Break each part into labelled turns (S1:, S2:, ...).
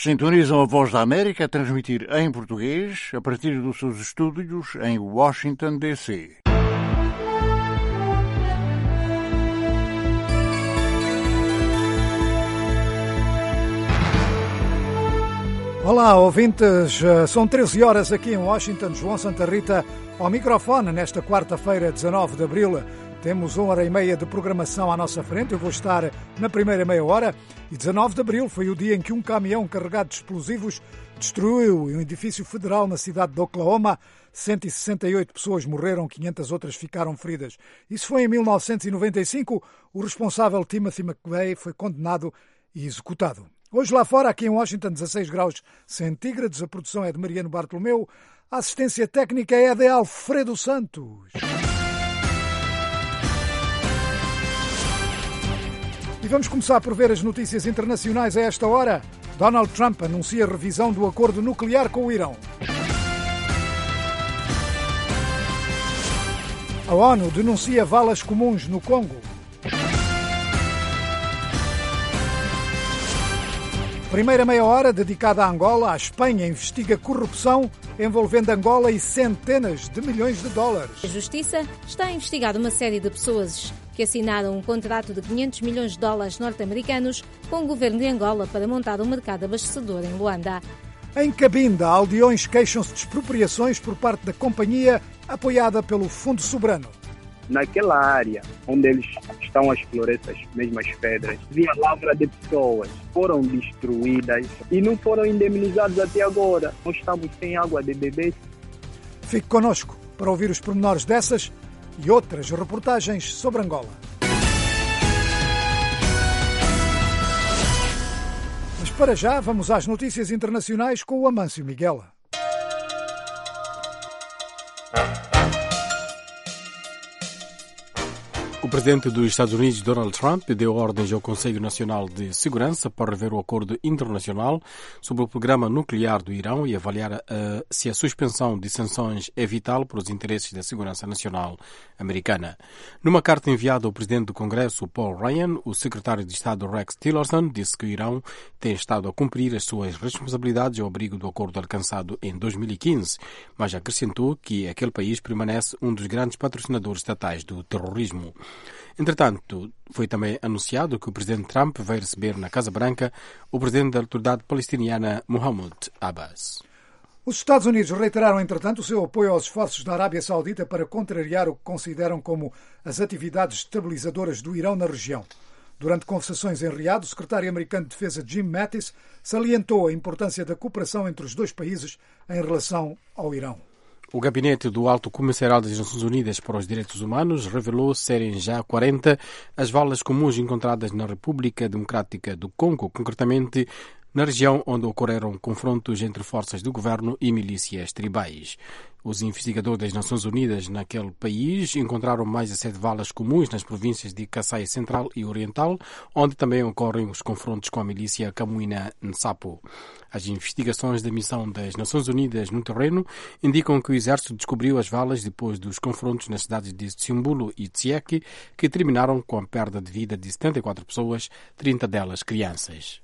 S1: Sintonizam a Voz da América a transmitir em português a partir dos seus estúdios em Washington, D.C.
S2: Olá, ouvintes. São 13 horas aqui em Washington. João Santa Rita ao microfone nesta quarta-feira, 19 de abril. Temos 1h30 de programação à nossa frente. Eu vou estar na primeira meia hora. E 19 de abril foi o dia em que um caminhão carregado de explosivos destruiu um edifício federal na cidade de Oklahoma. 168 pessoas morreram, 500 outras ficaram feridas. Isso foi em 1995. O responsável, Timothy McVeigh, foi condenado e executado. Hoje lá fora, aqui em Washington, 16 graus centígrados. A produção é de Mariano Bartolomeu. A assistência técnica é de Alfredo Santos. E vamos começar por ver as notícias internacionais a esta hora. Donald Trump anuncia revisão do acordo nuclear com o Irão. A ONU denuncia valas comuns no Congo. Primeira meia hora dedicada à Angola. A Espanha investiga corrupção envolvendo Angola e centenas de milhões de dólares.
S3: A Justiça está a investigar uma série de pessoas que assinaram um contrato de 500 milhões de dólares norte-americanos com o governo de Angola para montar um mercado abastecedor em Luanda.
S2: Em Cabinda, aldeões queixam-se de expropriações por parte da companhia apoiada pelo Fundo Soberano.
S4: Naquela área onde eles estão a explorar essas mesmas pedras, havia lavra de pessoas, foram destruídas e não foram indemnizados até agora. Nós estamos sem água de beber.
S2: Fique connosco para ouvir os pormenores dessas e outras reportagens sobre Angola. Mas para já, vamos às notícias internacionais com o Amâncio Miguel.
S5: O presidente dos Estados Unidos, Donald Trump, deu ordens ao Conselho Nacional de Segurança para rever o acordo internacional sobre o programa nuclear do Irão e avaliar se a suspensão de sanções é vital para os interesses da segurança nacional americana. Numa carta enviada ao presidente do Congresso, Paul Ryan, o secretário de Estado Rex Tillerson disse que o Irão tem estado a cumprir as suas responsabilidades ao abrigo do acordo alcançado em 2015, mas acrescentou que aquele país permanece um dos grandes patrocinadores estatais do terrorismo. Entretanto, foi também anunciado que o presidente Trump vai receber na Casa Branca o presidente da Autoridade Palestiniana, Mahmoud Abbas.
S2: Os Estados Unidos reiteraram, entretanto, o seu apoio aos esforços da Arábia Saudita para contrariar o que consideram como as atividades estabilizadoras do Irão na região. Durante conversações em Riad, o secretário americano de Defesa Jim Mattis salientou a importância da cooperação entre os dois países em relação ao Irão.
S5: O gabinete do Alto Comissariado das Nações Unidas para os Direitos Humanos revelou serem já 40 as valas comuns encontradas na República Democrática do Congo, concretamente na região onde ocorreram confrontos entre forças do governo e milícias tribais. Os investigadores das Nações Unidas naquele país encontraram mais de 7 valas comuns nas províncias de Kasai Central e Oriental, onde também ocorrem os confrontos com a milícia Camuina Nsapo. As investigações da missão das Nações Unidas no terreno indicam que o exército descobriu as valas depois dos confrontos nas cidades de Tsiumbulo e Tsieki, que terminaram com a perda de vida de 74 pessoas, 30 delas crianças.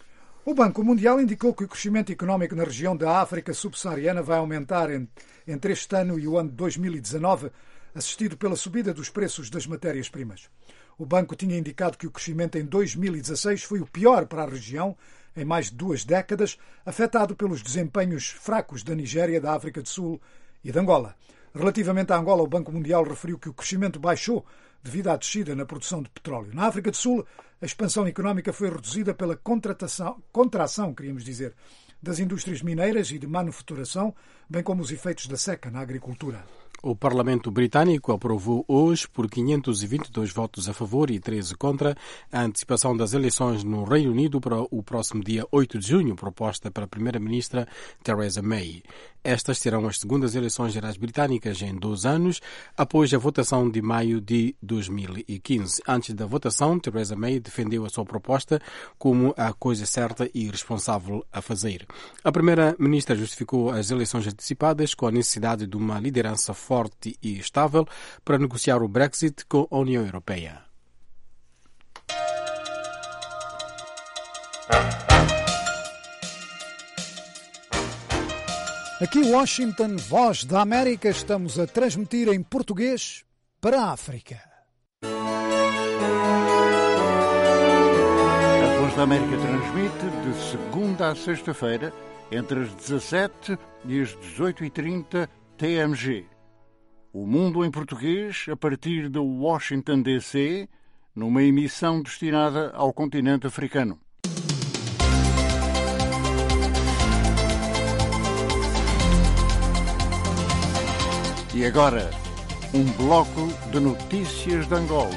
S2: O Banco Mundial indicou que o crescimento económico na região da África subsaariana vai aumentar entre este ano e o ano de 2019, assistido pela subida dos preços das matérias-primas. O banco tinha indicado que o crescimento em 2016 foi o pior para a região em mais de 2 décadas, afetado pelos desempenhos fracos da Nigéria, da África do Sul e de Angola. Relativamente a Angola, o Banco Mundial referiu que o crescimento baixou devido à descida na produção de petróleo. Na África do Sul, a expansão económica foi reduzida pela contração, das indústrias mineiras e de manufaturação, bem como os efeitos da seca na agricultura.
S5: O Parlamento Britânico aprovou hoje, por 522 votos a favor e 13 contra, a antecipação das eleições no Reino Unido para o próximo dia 8 de junho, proposta pela Primeira-Ministra Theresa May. Estas serão as segundas eleições gerais britânicas em 2 anos, após a votação de maio de 2015. Antes da votação, Theresa May defendeu a sua proposta como a coisa certa e responsável a fazer. A Primeira-Ministra justificou as eleições antecipadas com a necessidade de uma liderança forte e estável para negociar o Brexit com a União Europeia.
S2: Aqui Washington, Voz da América, estamos a transmitir em português para a África.
S1: A Voz da América transmite de segunda a sexta-feira, entre as 17 e as 18h30 TMG. O Mundo em Português, a partir de Washington, D.C., numa emissão destinada ao continente africano. E agora, um bloco de notícias de Angola.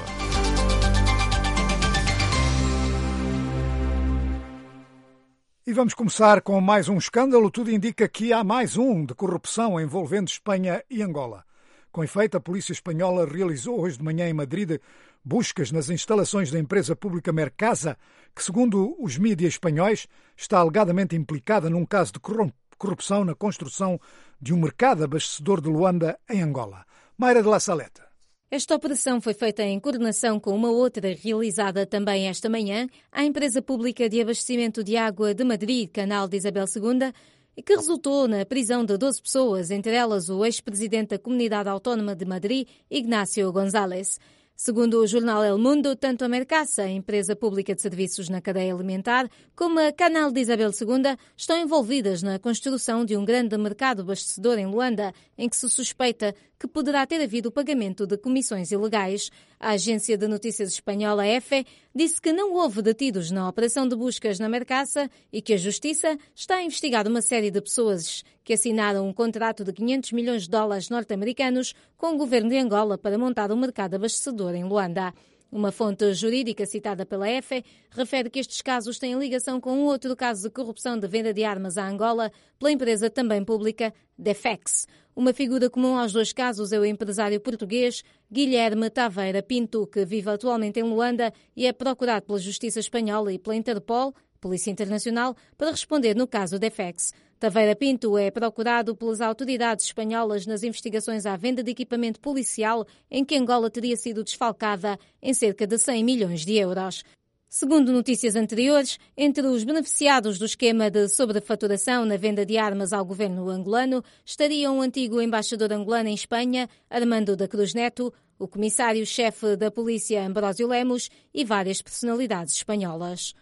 S2: E vamos começar com mais um escândalo. Tudo indica que há mais um de corrupção envolvendo Espanha e Angola. Com efeito, a polícia espanhola realizou hoje de manhã em Madrid buscas nas instalações da empresa pública Mercasa, que, segundo os mídias espanhóis, está alegadamente implicada num caso de corrupção na construção de um mercado abastecedor de Luanda, em Angola. Mayra de la Saleta.
S3: Esta operação foi feita em coordenação com uma outra realizada também esta manhã à Empresa Pública de Abastecimento de Água de Madrid, Canal de Isabel II, e que resultou na prisão de 12 pessoas, entre elas o ex-presidente da Comunidade Autónoma de Madrid, Ignacio González. Segundo o jornal El Mundo, tanto a Mercasa, a empresa pública de serviços na cadeia alimentar, como a Canal de Isabel II estão envolvidas na construção de um grande mercado abastecedor em Luanda, em que se suspeita que poderá ter havido o pagamento de comissões ilegais. A agência de notícias espanhola EFE disse que não houve detidos na operação de buscas na Mercasa e que a Justiça está a investigar uma série de pessoas que assinaram um contrato de 500 milhões de dólares norte-americanos com o governo de Angola para montar um mercado abastecedor em Luanda. Uma fonte jurídica citada pela EFE refere que estes casos têm ligação com um outro caso de corrupção de venda de armas à Angola pela empresa também pública Defex. Uma figura comum aos dois casos é o empresário português Guilherme Taveira Pinto, que vive atualmente em Luanda e é procurado pela Justiça Espanhola e pela Interpol, Polícia Internacional, para responder no caso Defex. Taveira Pinto é procurado pelas autoridades espanholas nas investigações à venda de equipamento policial em que Angola teria sido desfalcada em cerca de 100 milhões de euros. Segundo notícias anteriores, entre os beneficiados do esquema de sobrefaturação na venda de armas ao governo angolano estariam o antigo embaixador angolano em Espanha, Armando da Cruz Neto, o comissário-chefe da polícia Ambrósio Lemos e várias personalidades espanholas.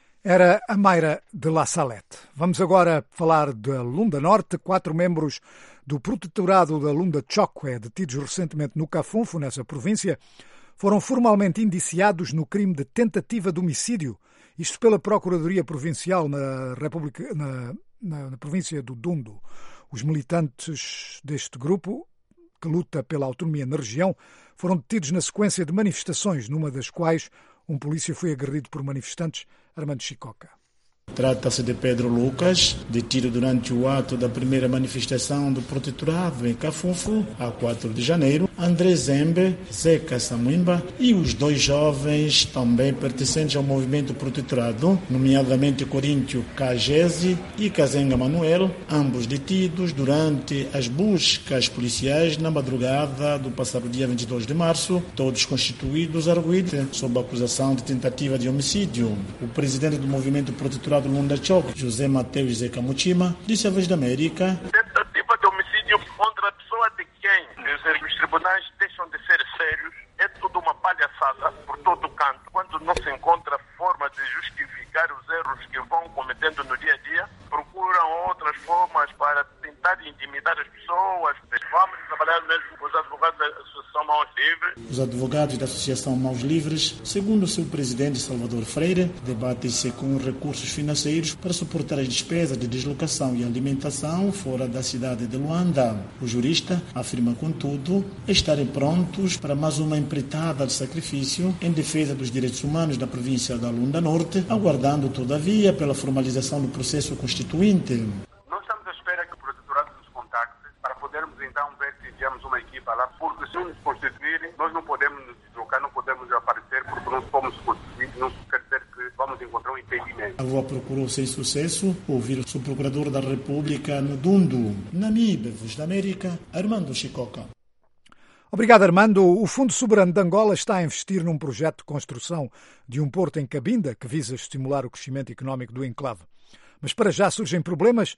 S2: Era a Mayra de la Salete. Vamos agora falar da Lunda Norte. 4 membros do protetorado da Lunda Chocwe, detidos recentemente no Cafunfo, nessa província, foram formalmente indiciados no crime de tentativa de homicídio, isto pela Procuradoria Provincial na província do Dundo. Os militantes deste grupo, que luta pela autonomia na região, foram detidos na sequência de manifestações, numa das quais um polícia foi agredido por manifestantes. Armando Chicoca.
S6: Trata-se de Pedro Lucas, detido durante o ato da primeira manifestação do protetorado em Cafunfo, a 4 de janeiro, André Zembe, Zeca Samuimba e os 2 jovens também pertencentes ao movimento protetorado, nomeadamente Coríntio Cagese e Kazenga Manuel, ambos detidos durante as buscas policiais na madrugada do passado dia 22 de março, todos constituídos arguidos sob a acusação de tentativa de homicídio. O presidente do movimento protetorado Lunda Chocwe, José Mateus Zeca Muchima, disse à Voz da América:
S7: tentativa de homicídio contra a pessoa de quem os tribunais deixam de ser sérios é tudo uma palhaçada por todo o canto. Quando não se encontra forma de justificar os erros que vão cometendo no dia a dia, procuram outras formas para tentar intimidar as pessoas. Vamos trabalhar mesmo com os advogados da Associação Mãos Livres.
S6: Os advogados da Associação Mãos Livres, segundo o seu presidente Salvador Freire, debatem-se com recursos financeiros para suportar as despesas de deslocação e alimentação fora da cidade de Luanda. O jurista afirma, contudo, estarem prontos para mais uma empreitada de sacrifício em defesa dos direitos humanos da província da Lunda Norte, aguardando, todavia, pela formalização do processo constituinte.
S7: Nós estamos à espera que o protetorado nos contacte para podermos então ver se enviamos uma equipa lá, porque se nos constituírem, nós não podemos nos deslocar, não podemos aparecer, porque não fomos constituídos, não quer dizer que vamos encontrar um impedimento.
S6: A VOA procurou sem sucesso ouvir o subprocurador da República no Dundo. Namibe, Voz da América, Armando Chicoca.
S2: Obrigado, Armando. O Fundo Soberano de Angola está a investir num projeto de construção de um porto em Cabinda que visa estimular o crescimento económico do enclave. Mas para já surgem problemas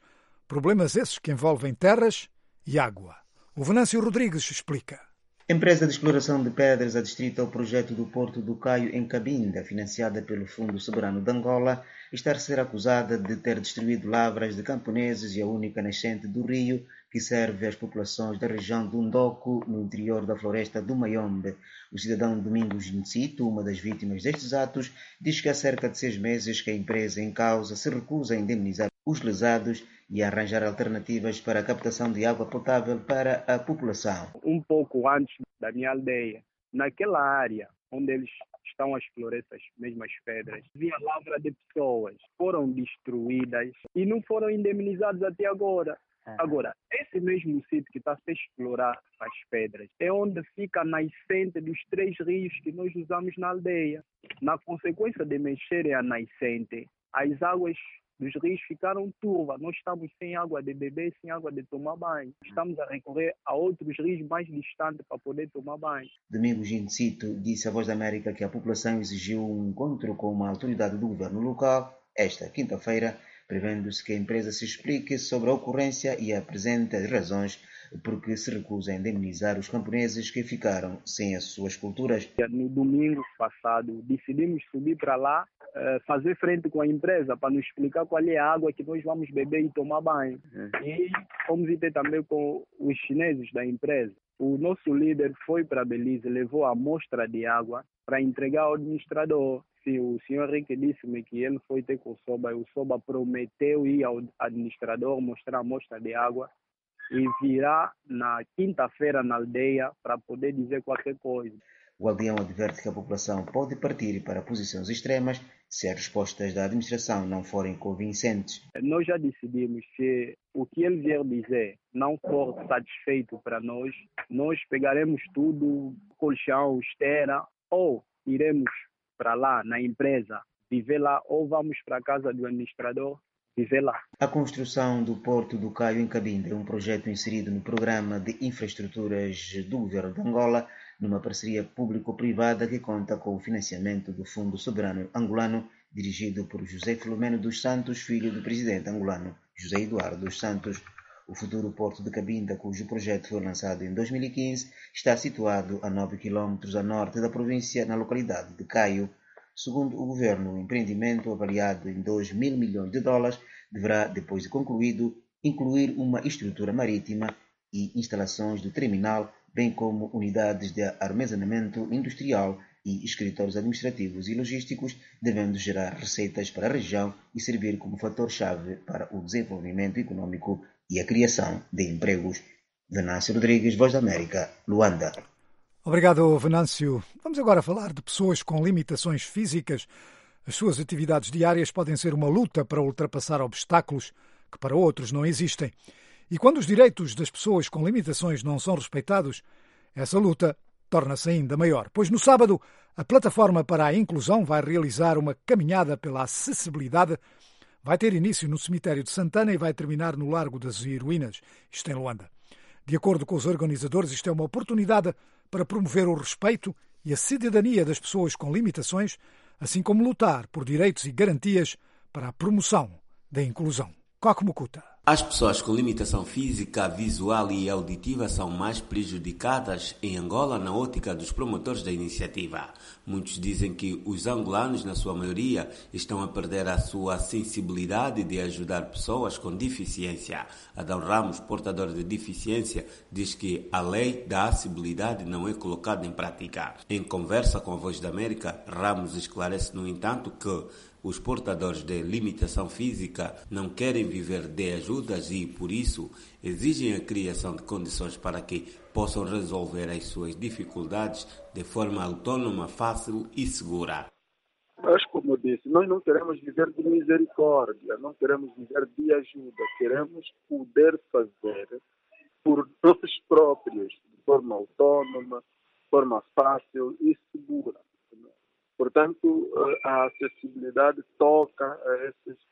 S2: Problemas esses que envolvem terras e água. O Venâncio Rodrigues explica.
S8: A empresa de exploração de pedras adstrita ao projeto do Porto do Caio em Cabinda, financiada pelo Fundo Soberano de Angola, está a ser acusada de ter destruído lavras de camponeses e a única nascente do rio que serve às populações da região do Ndoco, no interior da floresta do Mayombe. O cidadão Domingos Ncito, uma das vítimas destes atos, diz que há cerca de 6 meses que a empresa em causa se recusa a indemnizar os lesados e a arranjar alternativas para a captação de água potável para a população.
S4: Um pouco antes da minha aldeia, naquela área onde eles estão a explorar essas mesmas pedras, havia lavra de pessoas, foram destruídas e não foram indemnizados até agora. Agora, esse mesmo sítio que está a ser explorado as pedras é onde fica a nascente dos 3 rios que nós usamos na aldeia. Na consequência de mexerem a nascente, as águas dos rios ficaram turvas. Nós estamos sem água de beber, sem água de tomar banho. Estamos a recorrer a outros rios mais distantes para poder tomar banho.
S8: Domingos Ncito disse à Voz da América que a população exigiu um encontro com uma autoridade do governo local esta quinta-feira, prevendo-se que a empresa se explique sobre a ocorrência e apresente as razões por que se recusa a indemnizar os camponeses que ficaram sem as suas culturas.
S4: No domingo passado, decidimos subir para lá, fazer frente com a empresa para nos explicar qual é a água que nós vamos beber e tomar banho. E fomos ter também com os chineses da empresa. O nosso líder foi para Belize, levou a amostra de água para entregar ao administrador. Sim, o senhor Henrique disse-me que ele foi ter com o Soba prometeu ir ao administrador mostrar a amostra de água e virá na quinta-feira na aldeia para poder dizer qualquer coisa.
S8: O aldeão adverte que a população pode partir para posições extremas se as respostas da administração não forem convincentes.
S4: Nós já decidimos se o que ele vier dizer não for satisfeito para nós pegaremos tudo, colchão, esteira, ou iremos para lá, na empresa, viver lá, ou vamos para a casa do administrador, viver lá.
S8: A construção do Porto do Caio em Cabinda é um projeto inserido no Programa de Infraestruturas do Governo de Angola, numa parceria público-privada que conta com o financiamento do Fundo Soberano Angolano, dirigido por José Filomeno dos Santos, filho do presidente angolano José Eduardo dos Santos. O futuro Porto de Cabinda, cujo projeto foi lançado em 2015, está situado a 9 km a norte da província, na localidade de Caio. Segundo o governo, o empreendimento, avaliado em $2 mil milhões, deverá, depois de concluído, incluir uma estrutura marítima e instalações do terminal, bem como unidades de armazenamento industrial e escritórios administrativos e logísticos, devendo gerar receitas para a região e servir como fator-chave para o desenvolvimento econômico e a criação de empregos. Venâncio Rodrigues, Voz da América, Luanda.
S2: Obrigado, Venâncio. Vamos agora falar de pessoas com limitações físicas. As suas atividades diárias podem ser uma luta para ultrapassar obstáculos que para outros não existem. E quando os direitos das pessoas com limitações não são respeitados, essa luta torna-se ainda maior. Pois no sábado, a Plataforma para a Inclusão vai realizar uma caminhada pela acessibilidade. Vai ter início no cemitério de Santana e vai terminar no Largo das Heroínas, isto em Luanda. De acordo com os organizadores, isto é uma oportunidade para promover o respeito e a cidadania das pessoas com limitações, assim como lutar por direitos e garantias para a promoção da inclusão. Coco Mucuta.
S9: As pessoas com limitação física, visual e auditiva são mais prejudicadas em Angola na ótica dos promotores da iniciativa. Muitos dizem que os angolanos, na sua maioria, estão a perder a sua sensibilidade de ajudar pessoas com deficiência. Adão Ramos, portador de deficiência, diz que a lei da acessibilidade não é colocada em prática. Em conversa com a Voz da América, Ramos esclarece, no entanto, que os portadores de limitação física não querem viver de ajudas e, por isso, exigem a criação de condições para que possam resolver as suas dificuldades de forma autônoma, fácil e segura.
S10: Mas, como eu disse, nós não queremos viver de misericórdia, não queremos viver de ajuda, queremos poder fazer por nós próprios, de forma autônoma, de forma fácil e segura. Portanto, a acessibilidade toca a esses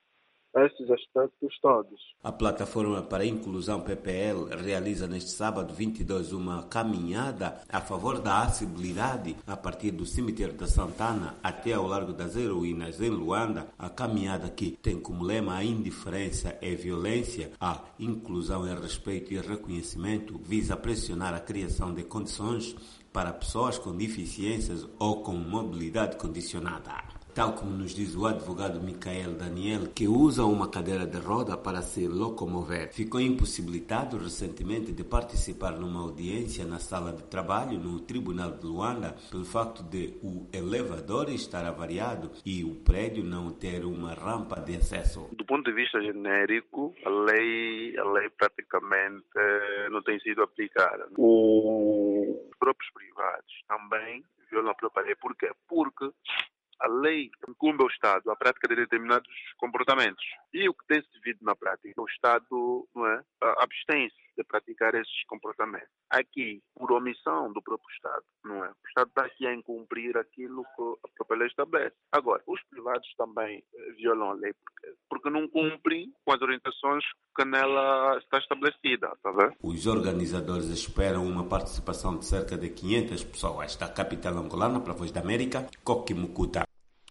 S10: esses aspectos todos.
S9: A Plataforma para a Inclusão PPL realiza neste sábado 22 uma caminhada a favor da acessibilidade a partir do cemitério da Santana até ao Largo das Heroínas em Luanda. A caminhada que tem como lema a indiferença é violência, a inclusão é respeito e reconhecimento, visa pressionar a criação de condições para pessoas com deficiências ou com mobilidade condicionada. Tal como nos diz o advogado Micael Daniel, que usa uma cadeira de roda para se locomover. Ficou impossibilitado recentemente de participar numa audiência na sala de trabalho no Tribunal de Luanda pelo facto de o elevador estar avariado e o prédio não ter uma rampa de acesso.
S10: Do ponto de vista genérico, a lei praticamente não tem sido aplicada. Os próprios privados também violam a própria lei. Por quê? Porque a lei incumbe ao Estado a prática de determinados comportamentos. E o que tem se visto na prática, o Estado abstém-se de praticar esses comportamentos. Aqui, por omissão do próprio Estado, o Estado está aqui a incumprir aquilo que a própria lei estabelece. Agora, os privados também violam a lei porque não cumprem com as orientações que nela está estabelecida. Tá vendo?
S9: Os organizadores esperam uma participação de cerca de 500 pessoas da capital angolana para a Voz da América, Coquimucuta.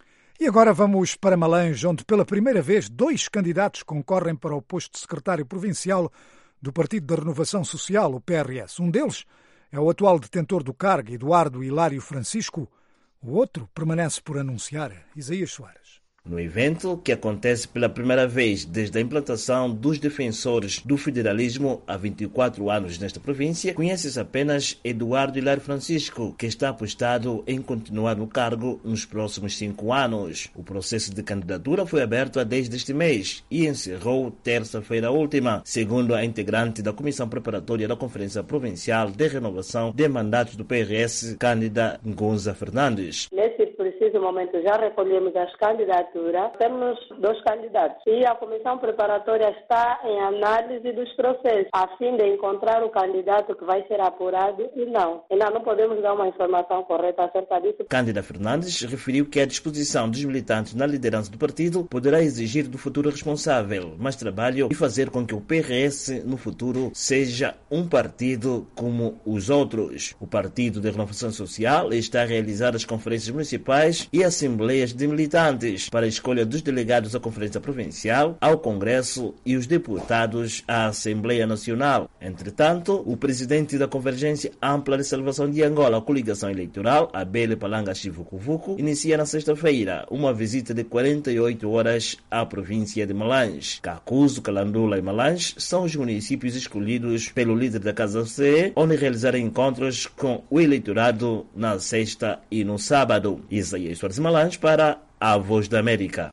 S2: E agora vamos para Malange, onde pela primeira vez 2 candidatos concorrem para o posto de secretário provincial do Partido da Renovação Social, o PRS. Um deles é o atual detentor do cargo, Eduardo Hilário Francisco. O outro permanece por anunciar, Isaías Soares.
S11: No evento, que acontece pela primeira vez desde a implantação dos defensores do federalismo há 24 anos nesta província, conhece-se apenas Eduardo Hilário Francisco, que está apostado em continuar no cargo nos próximos 5 anos. O processo de candidatura foi aberto a 10 deste mês e encerrou terça-feira última, segundo a integrante da Comissão Preparatória da Conferência Provincial de Renovação de Mandatos do PRS, Cândida Ngonza Fernandes.
S12: Nesse preciso momento já recolhemos as candidaturas. Temos 2 candidatos e a comissão preparatória está em análise dos processos, a fim de encontrar o candidato que vai ser apurado e ainda não podemos dar uma informação correta acerca disso.
S11: Cândida Fernandes referiu que a disposição dos militantes na liderança do partido poderá exigir do futuro responsável mais trabalho e fazer com que o PRS no futuro seja um partido como os outros. O Partido de Renovação Social está a realizar as conferências municipais e assembleias de militantes para a escolha dos delegados à Conferência Provincial, ao Congresso e os deputados à Assembleia Nacional. Entretanto, o presidente da Convergência Ampla de Salvação de Angola, a coligação eleitoral, Abele Palanga Chivukuvuku, inicia na sexta-feira uma visita de 48 horas à província de Malange. Cacuzo, Calandula e Malange são os municípios escolhidos pelo líder da Casa CE, onde realizar encontros com o eleitorado na sexta e no sábado. Isaías Soares Malange para a Voz da América.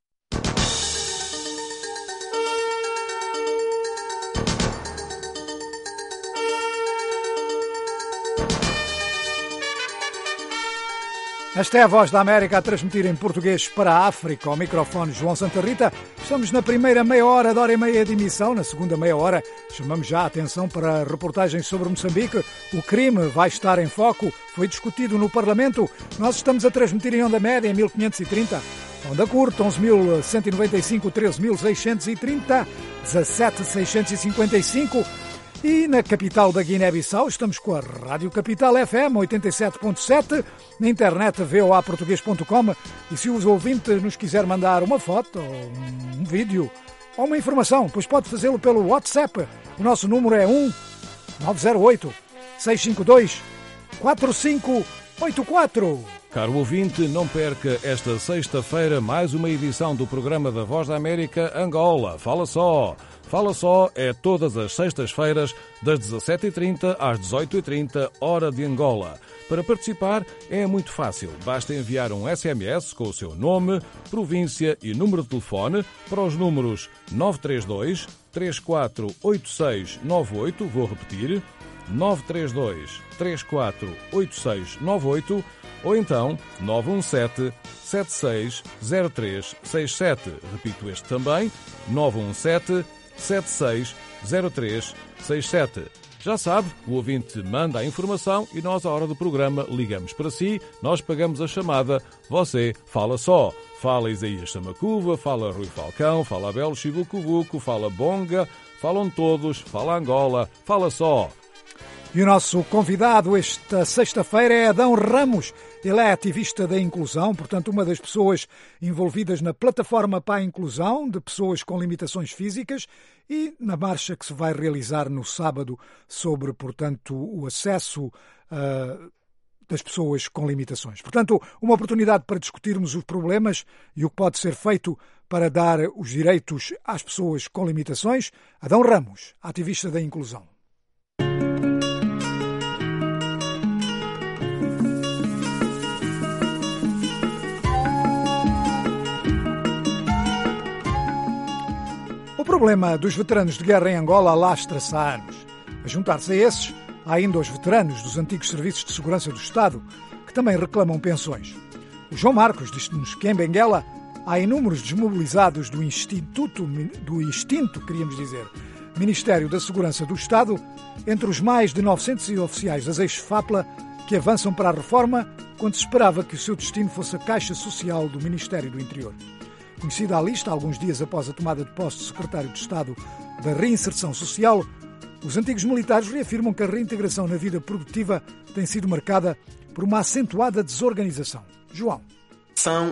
S2: Esta é a Voz da América a transmitir em português para a África. Ao microfone João Santa Rita. Estamos na primeira meia hora de hora e meia de emissão. Na segunda meia hora chamamos já a atenção para reportagens sobre Moçambique. O crime vai estar em foco. Foi discutido no Parlamento. Nós estamos a transmitir em onda média em 1530. Onda curta 11.195, 13.630, 17.655. E na capital da Guiné-Bissau estamos com a Rádio Capital FM 87.7, na internet voaportugues.com, e se os ouvintes nos quiser mandar uma foto, ou um vídeo, ou uma informação, pois pode fazê-lo pelo WhatsApp. O nosso número é 1-908-652-4584.
S13: Caro ouvinte, não perca esta sexta-feira mais uma edição do programa da Voz da América Angola. Fala só! Fala Só é todas as sextas-feiras, das 17h30 às 18h30, hora de Angola. Para participar é muito fácil. Basta enviar um SMS com o seu nome, província e número de telefone para os números 932 348698, vou repetir, 932 348698, ou então 917 760367. Repito este também, 917 760367. Já sabe, o ouvinte manda a informação e nós, à hora do programa, ligamos para si, nós pagamos a chamada, você fala só. Fala Isaías Samacuva, fala Rui Falcão, fala Abel Chivucovuco, fala Bonga, falam todos, fala Angola, fala só.
S2: E o nosso convidado esta sexta-feira é Adão Ramos. Ele é ativista da inclusão, portanto, uma das pessoas envolvidas na plataforma para a inclusão de pessoas com limitações físicas e na marcha que se vai realizar no sábado sobre, portanto, o acesso das pessoas com limitações. Portanto, uma oportunidade para discutirmos os problemas e o que pode ser feito para dar os direitos às pessoas com limitações. Adão Ramos, ativista da inclusão. O problema dos veteranos de guerra em Angola alastra-se há anos. A juntar-se a esses, há ainda os veteranos dos antigos serviços de segurança do Estado, que também reclamam pensões. O João Marcos diz-nos que em Benguela há inúmeros desmobilizados do extinto, Ministério da Segurança do Estado, entre os mais de 900 oficiais das ex-FAPLA que avançam para a reforma quando se esperava que o seu destino fosse a Caixa Social do Ministério do Interior. Conhecida a lista, alguns dias após a tomada de posse do Secretário de Estado da Reinserção Social, os antigos militares reafirmam que a reintegração na vida produtiva tem sido marcada por uma acentuada desorganização. João.
S14: São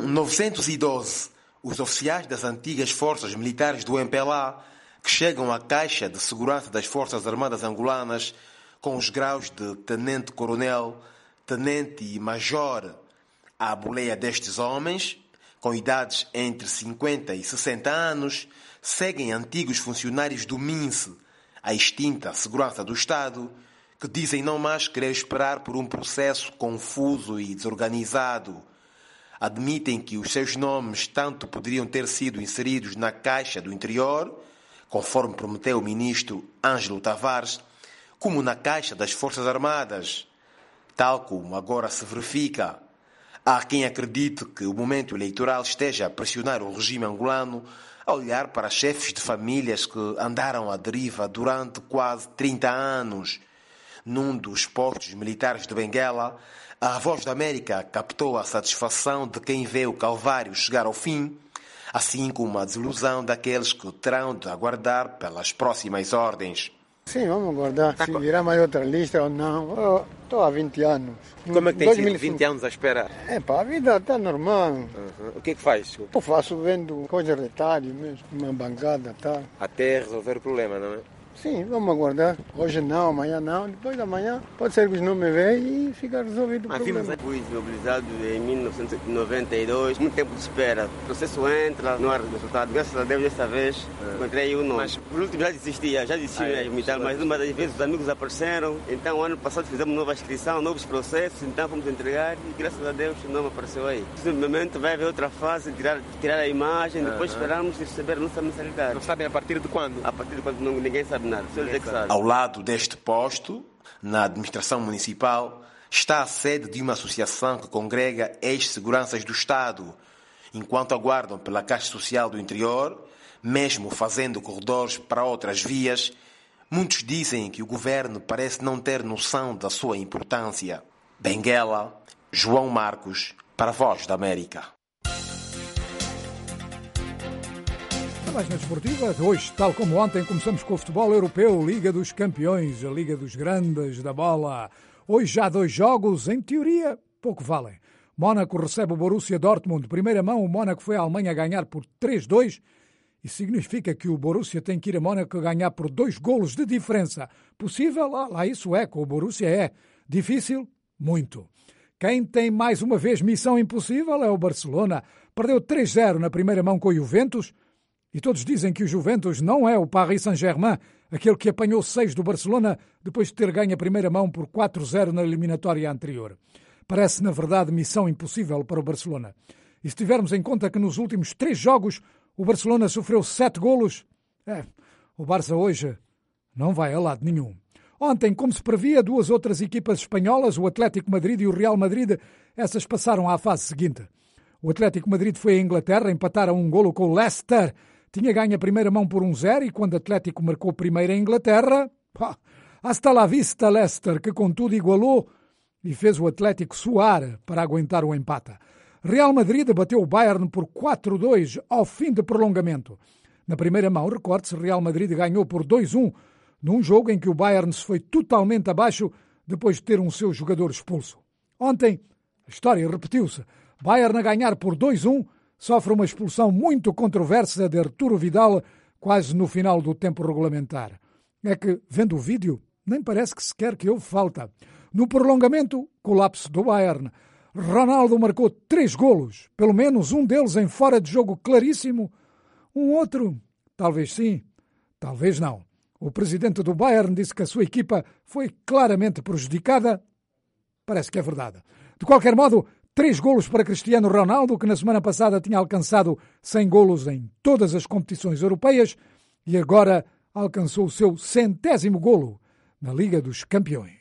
S14: 912 os oficiais das antigas forças militares do MPLA que chegam à Caixa de Segurança das Forças Armadas Angolanas com os graus de tenente-coronel, tenente e major. À boleia destes homens, com idades entre 50 e 60 anos, seguem antigos funcionários do MINSE, a extinta Segurança do Estado, que dizem não mais querer esperar por um processo confuso e desorganizado. Admitem que os seus nomes tanto poderiam ter sido inseridos na Caixa do Interior, conforme prometeu o ministro Ângelo Tavares, como na Caixa das Forças Armadas, tal como agora se verifica. Há quem acredite que o momento eleitoral esteja a pressionar o regime angolano a olhar para chefes de famílias que andaram à deriva durante quase 30 anos. Num dos postos militares de Benguela, a Voz da América captou a satisfação de quem vê o calvário chegar ao fim, assim como a desilusão daqueles que terão de aguardar pelas próximas ordens.
S15: Sim, vamos aguardar se virá mais outra lista ou não. Estou há 20 anos.
S14: Como é que tem sido 20 anos a esperar?
S15: A vida está normal.
S14: O que é que faz?
S15: Eu faço vendo coisas de retalho mesmo, uma bancada, tá.
S14: Até resolver o problema, não é?
S15: Sim, vamos aguardar. Hoje não, amanhã não. Depois da manhã pode ser que os não me veem e fica resolvido o problema.
S16: Fui mobilizado em 1992, muito tempo de espera. O processo entra, não há resultado. Graças a Deus, desta vez, encontrei um nome. Mas por último já desisti mesmo e tal, mas uma das vezes os amigos apareceram. Então, ano passado fizemos nova inscrição, novos processos, então fomos entregar e graças a Deus o nome apareceu aí. No momento vai haver outra fase, tirar a imagem, depois esperamos receber a nossa mensalidade.
S14: Não sabem a partir de quando?
S16: A partir de quando ninguém sabe nada.
S14: Ao lado deste posto, na administração municipal, está a sede de uma associação que congrega ex-seguranças do Estado. Enquanto aguardam pela Caixa Social do Interior, mesmo fazendo corredores para outras vias, muitos dizem que o governo parece não ter noção da sua importância. Benguela, João Marcos, para a Voz da América.
S2: Mais na desportiva, hoje, tal como ontem, começamos com o futebol europeu, Liga dos Campeões, a Liga dos Grandes da Bola. Hoje já 2 jogos, em teoria, pouco valem. Mónaco recebe o Borussia Dortmund. Primeira mão, o Mónaco foi à Alemanha ganhar por 3-2. Isso significa que o Borussia tem que ir a Mónaco ganhar por 2 golos de diferença. Possível? Lá isso é, com o Borussia é. Difícil? Muito. Quem tem mais uma vez missão impossível é o Barcelona. Perdeu 3-0 na primeira mão com o Juventus. E todos dizem que o Juventus não é o Paris Saint-Germain, aquele que apanhou 6 do Barcelona depois de ter ganho a primeira mão por 4-0 na eliminatória anterior. Parece, na verdade, missão impossível para o Barcelona. E se tivermos em conta que nos últimos 3 jogos o Barcelona sofreu 7 golos, o Barça hoje não vai a lado nenhum. Ontem, como se previa, 2 outras equipas espanholas, o Atlético Madrid e o Real Madrid, essas passaram à fase seguinte. O Atlético Madrid foi à Inglaterra, empataram 1 golo com o Leicester. Tinha ganho a primeira mão por 1-0 e quando o Atlético marcou primeiro em Inglaterra, Hasta la vista, Leicester, que contudo igualou e fez o Atlético suar para aguentar o empate. Real Madrid bateu o Bayern por 4-2 ao fim de prolongamento. Na primeira mão, recorde-se, Real Madrid ganhou por 2-1 num jogo em que o Bayern se foi totalmente abaixo depois de ter um seu jogador expulso. Ontem, a história repetiu-se. Bayern a ganhar por 2-1 sofre uma expulsão muito controversa de Arturo Vidal quase no final do tempo regulamentar. É que, vendo o vídeo, nem parece que sequer que houve falta. No prolongamento, colapso do Bayern. Ronaldo marcou 3 golos, pelo menos um deles em fora de jogo claríssimo. Um outro, talvez sim, talvez não. O presidente do Bayern disse que a sua equipa foi claramente prejudicada. Parece que é verdade. De qualquer modo, 3 golos para Cristiano Ronaldo, que na semana passada tinha alcançado 100 golos em todas as competições europeias e agora alcançou o seu 100º golo na Liga dos Campeões.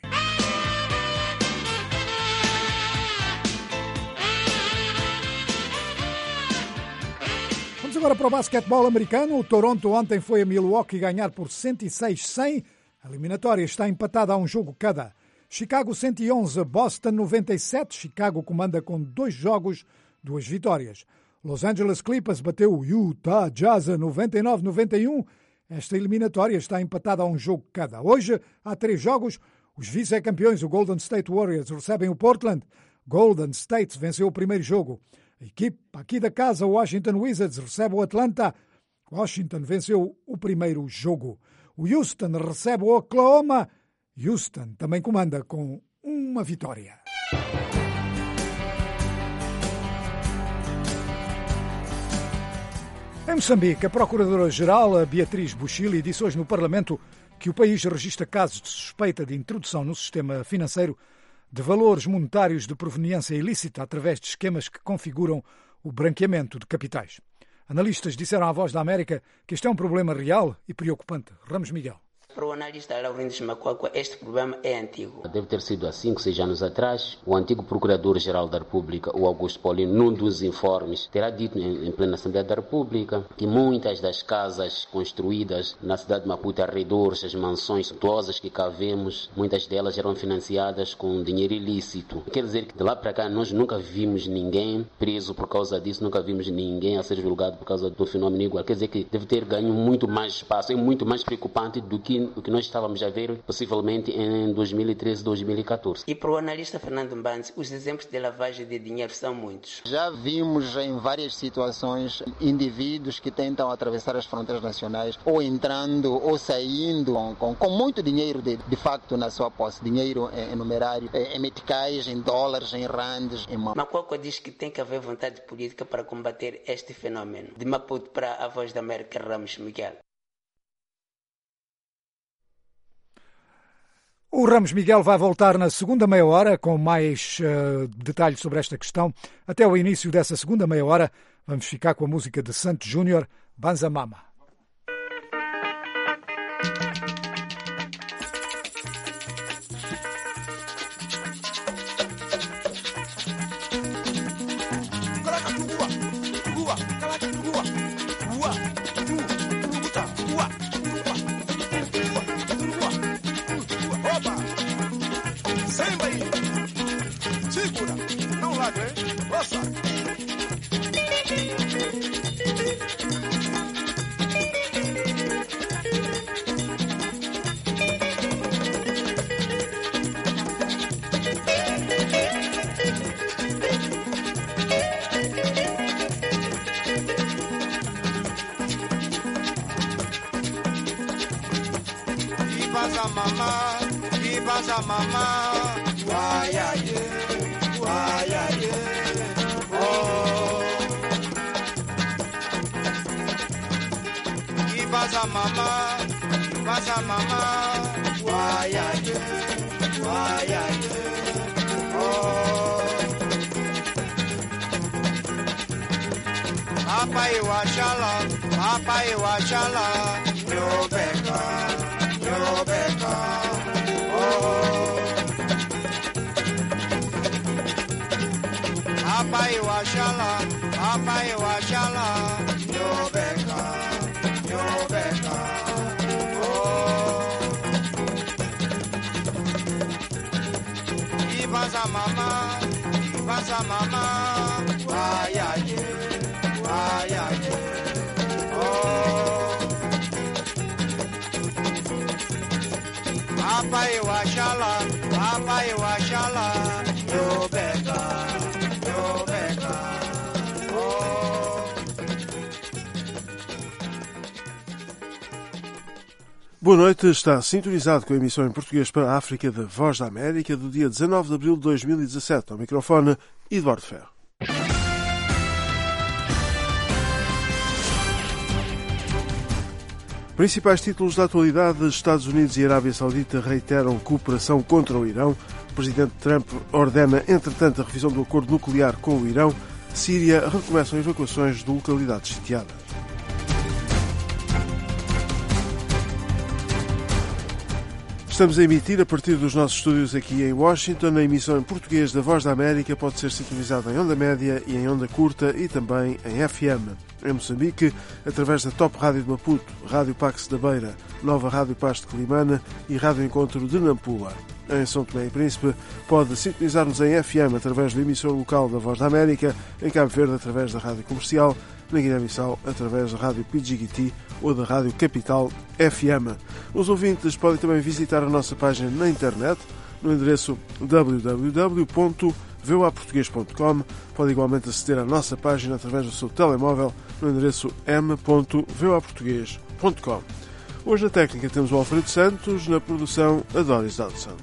S2: Vamos agora para o basquetebol americano. O Toronto ontem foi a Milwaukee ganhar por 106-100. A eliminatória está empatada a um jogo cada. Chicago 111, Boston 97. Chicago comanda com 2 jogos, 2 vitórias. Los Angeles Clippers bateu o Utah Jazz 99-91. Esta eliminatória está empatada a um jogo cada. Hoje há 3 jogos. Os vice-campeões, o Golden State Warriors, recebem o Portland. Golden State venceu o primeiro jogo. A equipe aqui da casa, o Washington Wizards, recebe o Atlanta. Washington venceu o primeiro jogo. O Houston recebe o Oklahoma. Houston também comanda com uma vitória. Em Moçambique, a Procuradora-Geral, Beatriz Buchili, disse hoje no Parlamento que o país registra casos de suspeita de introdução no sistema financeiro de valores monetários de proveniência ilícita através de esquemas que configuram o branqueamento de capitais. Analistas disseram à Voz da América que este é um problema real e preocupante. Ramos Miguel.
S17: Para o analista Laurindo Macuacua, este problema é antigo.
S18: Deve ter sido há 5, 6 anos atrás. O antigo Procurador-Geral da República, o Augusto Paulino, num dos informes, terá dito em plena Assembleia da República que muitas das casas construídas na cidade de Maputo, arredores, as mansões suntuosas que cá vemos, muitas delas eram financiadas com dinheiro ilícito. Quer dizer que de lá para cá nós nunca vimos ninguém preso por causa disso, nunca vimos ninguém a ser julgado por causa do fenômeno igual. Quer dizer que deve ter ganho muito mais espaço, é muito mais preocupante do que o que nós estávamos a ver possivelmente em 2013, 2014.
S17: E para o analista Fernando Mbanzi, os exemplos de lavagem de dinheiro são muitos.
S19: Já vimos em várias situações indivíduos que tentam atravessar as fronteiras nacionais ou entrando ou saindo com muito dinheiro de facto na sua posse, dinheiro em numerário, em meticais, em dólares, em randes, em mão.
S17: Macuacua diz que tem que haver vontade política para combater este fenômeno. De Maputo para a Voz da América, Ramos Miguel.
S2: O Ramos Miguel vai voltar na segunda meia hora com mais detalhes sobre esta questão. Até o início dessa segunda meia hora vamos ficar com a música de Santos Júnior, Banza Mama.
S20: mama, vaza mama, ayaye, ayaye, oh. Papai washala, yo beka, oh.
S21: Boa noite, está sintonizado com a emissão em português para a África da Voz da América do dia 19 de abril de 2017. Ao microfone, Eduardo Ferro. Principais títulos da atualidade: Estados Unidos e Arábia Saudita reiteram cooperação contra o Irão. O presidente Trump ordena, entretanto, a revisão do acordo nuclear com o Irão. Síria recomeçam evacuações de localidades sitiadas. Estamos a emitir a partir dos nossos estúdios aqui em Washington. A emissão em português da Voz da América pode ser sintonizada em onda média e em onda curta e também em FM. Em Moçambique, através da Top Rádio de Maputo, Rádio Pax da Beira, Nova Rádio Paz de Climana e Rádio Encontro de Nampula. Em São Tomé e Príncipe, pode sintonizar-nos em FM através da emissora local da Voz da América, em Cabo Verde através da Rádio Comercial, na Guiné-Bissau através da Rádio Pidjigiti ou da Rádio Capital FM. Os ouvintes podem também visitar a nossa página na internet, no endereço www.voaportugues.com. Pode igualmente aceder à nossa página através do seu telemóvel, no endereço m.voaportugues.com. Hoje na técnica temos o Alfredo Santos, na produção a Doris Dodson.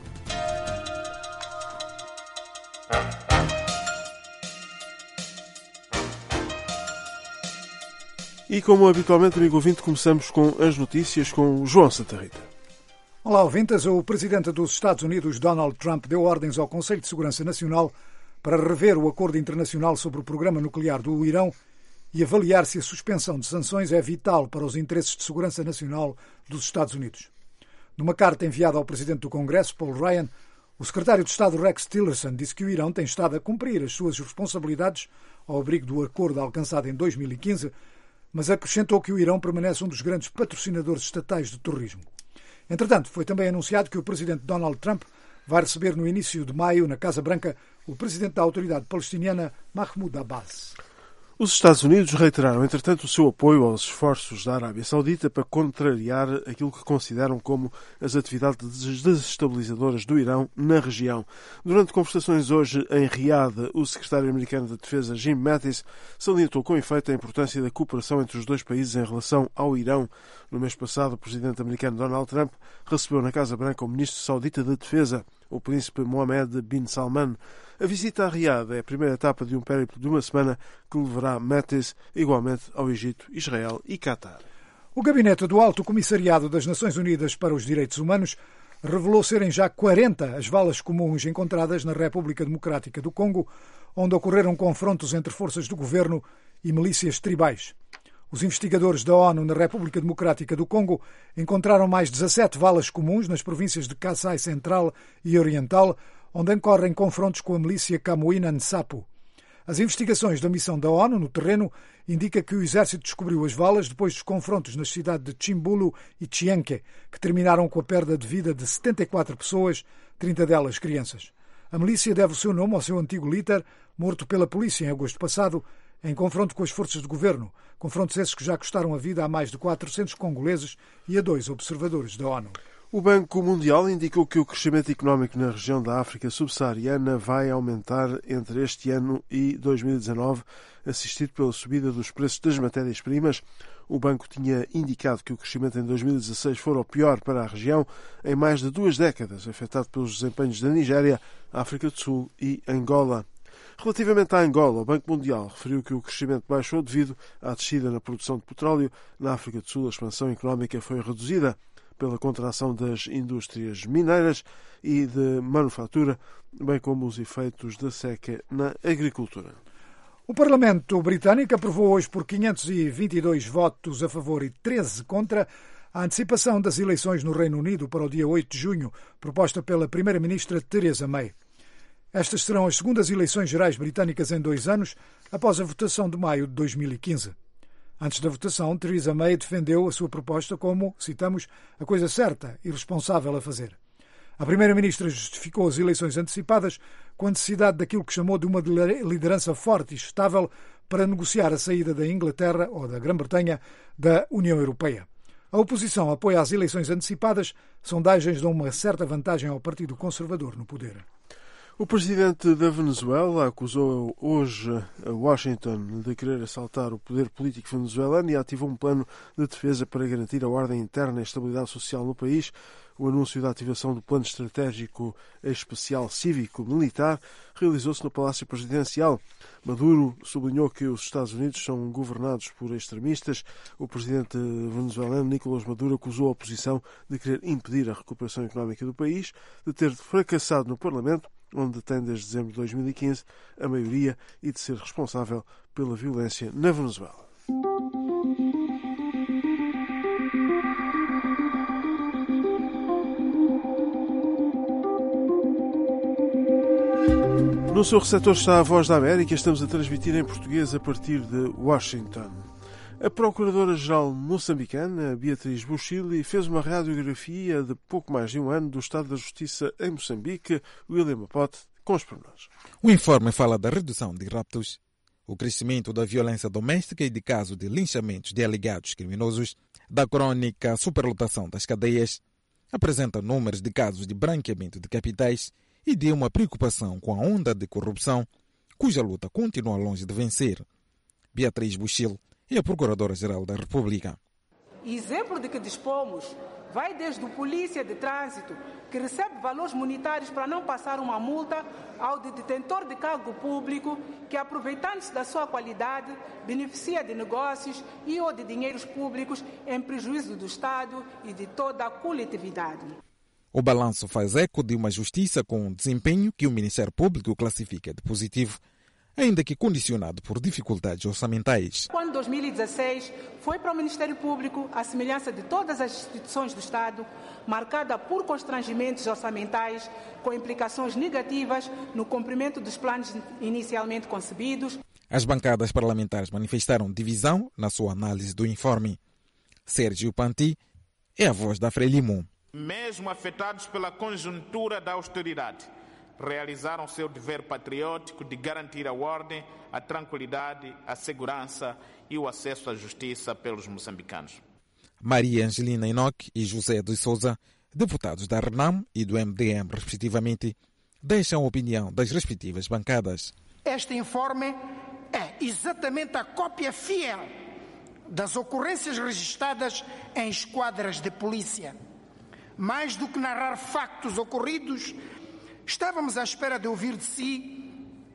S21: E como habitualmente, amigo ouvinte, começamos com as notícias com João Santa Rita.
S2: Olá, ouvintes. O presidente dos Estados Unidos, Donald Trump, deu ordens ao Conselho de Segurança Nacional para rever o acordo internacional sobre o programa nuclear do Irão e avaliar se a suspensão de sanções é vital para os interesses de segurança nacional dos Estados Unidos. Numa carta enviada ao presidente do Congresso, Paul Ryan, o secretário de Estado Rex Tillerson disse que o Irão tem estado a cumprir as suas responsabilidades ao abrigo do acordo alcançado em 2015, mas acrescentou que o Irão permanece um dos grandes patrocinadores estatais de terrorismo. Entretanto, foi também anunciado que o presidente Donald Trump vai receber no início de maio, na Casa Branca, o presidente da autoridade palestiniana, Mahmoud Abbas.
S21: Os Estados Unidos reiteraram, entretanto, o seu apoio aos esforços da Arábia Saudita para contrariar aquilo que consideram como as atividades desestabilizadoras do Irão na região. Durante conversações hoje em Riad, o secretário americano da Defesa, Jim Mattis, salientou com efeito a importância da cooperação entre os dois países em relação ao Irão. No mês passado, o presidente americano Donald Trump recebeu na Casa Branca o ministro saudita da Defesa, o príncipe Mohammed bin Salman. A visita a Riad é a primeira etapa de um périplo de uma semana que levará Mattis igualmente ao Egito, Israel e Catar.
S2: O gabinete do Alto Comissariado das Nações Unidas para os Direitos Humanos revelou serem já 40 as valas comuns encontradas na República Democrática do Congo, onde ocorreram confrontos entre forças do governo e milícias tribais. Os investigadores da ONU na República Democrática do Congo encontraram mais 17 valas comuns nas províncias de Kasaï Central e Oriental, onde ocorrem confrontos com a milícia Camuina Nsapu. As investigações da missão da ONU no terreno indicam que o exército descobriu as valas depois dos confrontos nas cidades de Chimbulu e Chienke, que terminaram com a perda de vida de 74 pessoas, 30 delas crianças. A milícia deve o seu nome ao seu antigo líder, morto pela polícia em agosto passado, em confronto com as forças de governo, confrontos esses que já custaram a vida a mais de 400 congoleses e a 2 observadores da ONU.
S21: O Banco Mundial indicou que o crescimento económico na região da África subsaariana vai aumentar entre este ano e 2019, assistido pela subida dos preços das matérias-primas. O banco tinha indicado que o crescimento em 2016 fora o pior para a região em mais de 2 décadas, afetado pelos desempenhos da Nigéria, África do Sul e Angola. Relativamente à Angola, o Banco Mundial referiu que o crescimento baixou devido à descida na produção de petróleo. Na África do Sul, a expansão económica foi reduzida pela contração das indústrias mineiras e de manufatura, bem como os efeitos da seca na agricultura.
S2: O Parlamento britânico aprovou hoje por 522 votos a favor e 13 contra a antecipação das eleições no Reino Unido para o dia 8 de junho, proposta pela Primeira-Ministra Theresa May. Estas serão as segundas eleições gerais britânicas em 2 anos, após a votação de maio de 2015. Antes da votação, Theresa May defendeu a sua proposta como, citamos, a coisa certa e responsável a fazer. A Primeira-Ministra justificou as eleições antecipadas com a necessidade daquilo que chamou de uma liderança forte e estável para negociar a saída da Inglaterra ou da Grã-Bretanha da União Europeia. A oposição apoia as eleições antecipadas, sondagens dão uma certa vantagem ao Partido Conservador no poder.
S21: O presidente da Venezuela acusou hoje a Washington de querer assaltar o poder político venezuelano e ativou um plano de defesa para garantir a ordem interna e a estabilidade social no país. O anúncio da ativação do Plano Estratégico Especial Cívico-Militar realizou-se no Palácio Presidencial. Maduro sublinhou que os Estados Unidos são governados por extremistas. O presidente venezuelano Nicolás Maduro acusou a oposição de querer impedir a recuperação económica do país, de ter fracassado no Parlamento, onde tem desde dezembro de 2015 a maioria, e de ser responsável pela violência na Venezuela. No seu receptor está a Voz da América. Estamos a transmitir em português a partir de Washington. A Procuradora-Geral moçambicana, Beatriz Buchili, fez uma radiografia de pouco mais de um ano do estado da justiça em Moçambique. William Mapote, com os pormenores.
S5: O informe fala da redução de raptos, o crescimento da violência doméstica e de casos de linchamentos de alegados criminosos, da crônica superlotação das cadeias, apresenta números de casos de branqueamento de capitais e de uma preocupação com a onda de corrupção, cuja luta continua longe de vencer. Beatriz Buchili é a Procuradora-Geral da República.
S22: Exemplo de que dispomos vai desde o polícia de trânsito, que recebe valores monetários para não passar uma multa, ao de detentor de cargo público, que, aproveitando-se da sua qualidade, beneficia de negócios e ou de dinheiros públicos em prejuízo do Estado e de toda a coletividade.
S5: O balanço faz eco de uma justiça com um desempenho que o Ministério Público classifica de positivo, ainda que condicionado por dificuldades orçamentais.
S22: O ano 2016 foi para o Ministério Público, à semelhança de todas as instituições do Estado, marcada por constrangimentos orçamentais, com implicações negativas no cumprimento dos planos inicialmente concebidos.
S5: As bancadas parlamentares manifestaram divisão na sua análise do informe. Sérgio Panti é a voz da Frelimo.
S23: Mesmo afetados pela conjuntura da austeridade, realizaram seu dever patriótico de garantir a ordem, a tranquilidade, a segurança e o acesso à justiça pelos moçambicanos.
S5: Maria Angelina Enoque e José de Souza, deputados da RENAM e do MDM, respectivamente, deixam a opinião das respectivas bancadas.
S24: Este informe é exatamente a cópia fiel das ocorrências registradas em esquadras de polícia. Mais do que narrar factos ocorridos, estávamos à espera de ouvir de si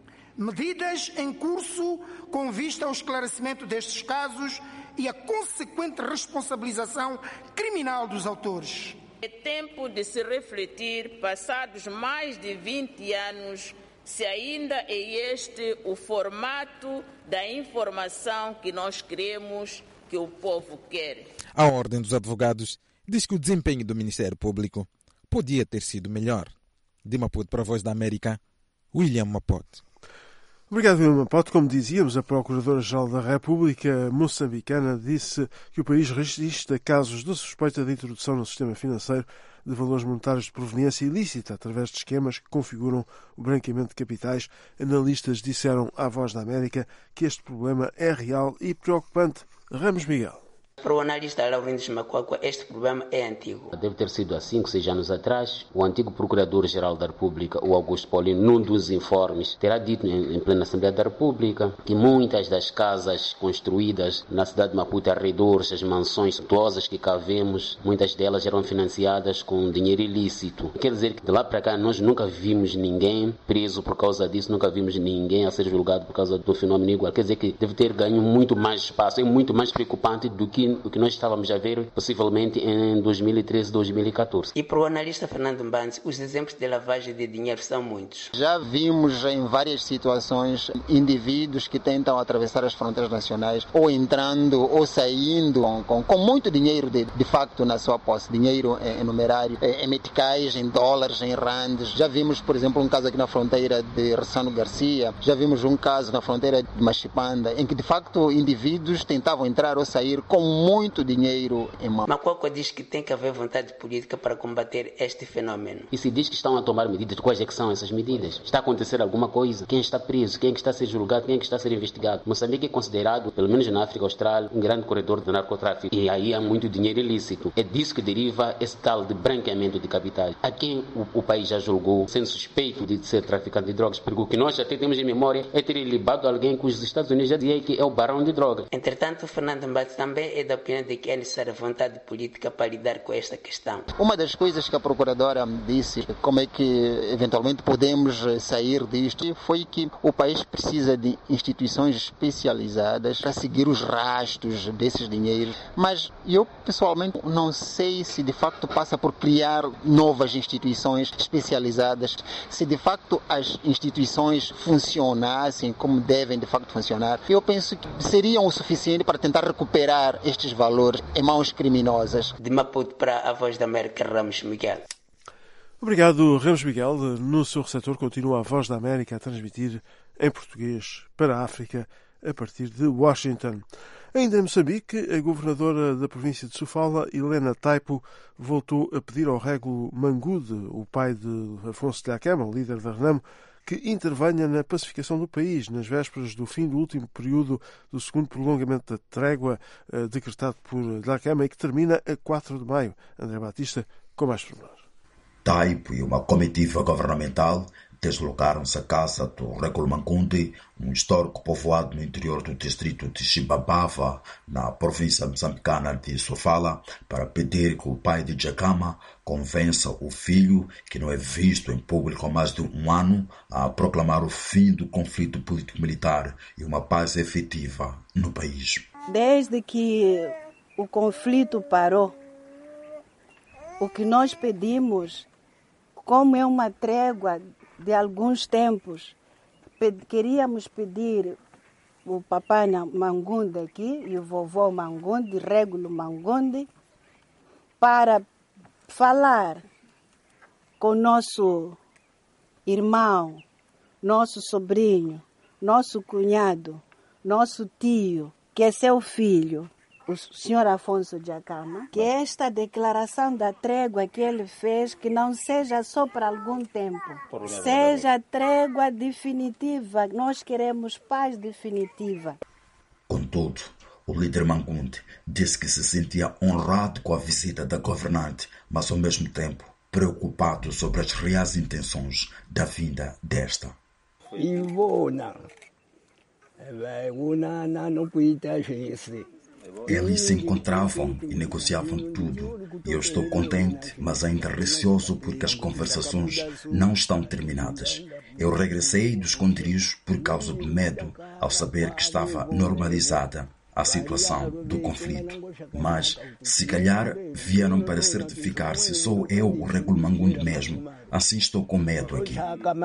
S24: medidas em curso com vista ao esclarecimento destes casos e a consequente responsabilização criminal dos autores.
S25: É tempo de se refletir, passados mais de 20 anos, se ainda é este o formato da informação que nós queremos, que o povo quer.
S5: A Ordem dos Advogados diz que o desempenho do Ministério Público podia ter sido melhor. De Maputo para a Voz da América, William Mapote.
S21: Obrigado, William Mapote. Como dizíamos, a Procuradora-Geral da República moçambicana disse que o país registra casos de suspeita de introdução no sistema financeiro de valores monetários de proveniência ilícita através de esquemas que configuram o branqueamento de capitais. Analistas disseram à Voz da América que este problema é real e preocupante. Ramos Miguel.
S17: Para o analista Laurindo Macuacua, este problema é antigo.
S18: Deve ter sido há 5, 6 anos atrás. O antigo Procurador-Geral da República, o Augusto Paulino, num dos informes, terá dito em plena Assembleia da República que muitas das casas construídas na cidade de Maputo, arredores, as mansões suntuosas que cá vemos, muitas delas eram financiadas com dinheiro ilícito. Quer dizer que de lá para cá nós nunca vimos ninguém preso por causa disso, nunca vimos ninguém a ser julgado por causa do fenômeno igual. Quer dizer que deve ter ganho muito mais espaço, é muito mais preocupante do que o que nós estávamos a ver possivelmente em 2013, 2014.
S17: E para o analista Fernando Mbanzi, os exemplos de lavagem de dinheiro são muitos.
S19: Já vimos em várias situações indivíduos que tentam atravessar as fronteiras nacionais ou entrando ou saindo com muito dinheiro de facto na sua posse, dinheiro em numerário, em meticais, em dólares, em randes. Já vimos, por exemplo, um caso aqui na fronteira de Ressano Garcia, já vimos um caso na fronteira de Machipanda, em que de facto indivíduos tentavam entrar ou sair com muito dinheiro em mão.
S17: Macuaco diz que tem que haver vontade política para combater este fenômeno.
S18: E se diz que estão a tomar medidas, quais é que são essas medidas? Está a acontecer alguma coisa? Quem está preso? Quem é que está a ser julgado? Quem é que está a ser investigado? Moçambique é considerado, pelo menos na África Austral, um grande corredor de narcotráfico. E aí há muito dinheiro ilícito. É disso que deriva esse tal de branqueamento de capitais. A quem o país já julgou sendo suspeito de ser traficante de drogas? Porque o que nós até temos em memória é ter libado alguém cujos Estados Unidos já dizia que é o barão de drogas.
S17: Entretanto, Fernando Mbate também é da opinião de que é necessária vontade política para lidar com esta questão.
S19: Uma das coisas que a procuradora me disse, como é que eventualmente podemos sair disto, foi que o país precisa de instituições especializadas para seguir os rastros desses dinheiros. Mas eu, pessoalmente, não sei se de facto passa por criar novas instituições especializadas, se de facto as instituições funcionassem como devem de facto funcionar. Eu penso que seriam o suficiente para tentar recuperar estes valores em mãos criminosas.
S17: De Maputo para a Voz da América, Ramos Miguel.
S21: Obrigado, Ramos Miguel. No seu receptor continua a Voz da América a transmitir em português para a África a partir de Washington. Ainda em Moçambique, a governadora da província de Sofala, Helena Taipo, voltou a pedir ao régulo Mangude, o pai de Afonso de Acama, o líder da Renamo, que intervenha na pacificação do país, nas vésperas do fim do último período do segundo prolongamento da trégua decretado por Dhlakama e que termina a 4 de maio. André Batista, com mais pormenores.
S1: Taipo e uma comitiva governamental deslocaram-se à casa do régulo Mangude, um histórico povoado no interior do distrito de Xibabava, na província moçambicana de Sofala, para pedir que o pai de Dhlakama convença o filho, que não é visto em público há mais de um ano, a proclamar o fim do conflito político-militar e uma paz efetiva no país.
S3: Desde que o conflito parou, o que nós pedimos, como é uma trégua de alguns tempos, queríamos pedir o papai Mangude aqui e o vovô Mangude, régulo Mangude, para falar com nosso irmão, nosso sobrinho, nosso cunhado, nosso tio, que é seu filho, o senhor Afonso de Acama, que esta declaração da trégua que ele fez, que não seja só para algum tempo, seja trégua definitiva. Nós queremos paz definitiva.
S1: Contudo, o líder Mangude disse que se sentia honrado com a visita da governante, mas ao mesmo tempo preocupado sobre as reais intenções da vinda desta. Eles se encontravam e negociavam tudo. E eu estou contente, mas ainda receoso porque as conversações não estão terminadas. Eu regressei do esconderijo por causa do medo, ao saber que estava normalizada a situação do conflito. Mas, se calhar, vieram para certificar se sou eu o régulo Mangude mesmo. Assim estou com medo aqui.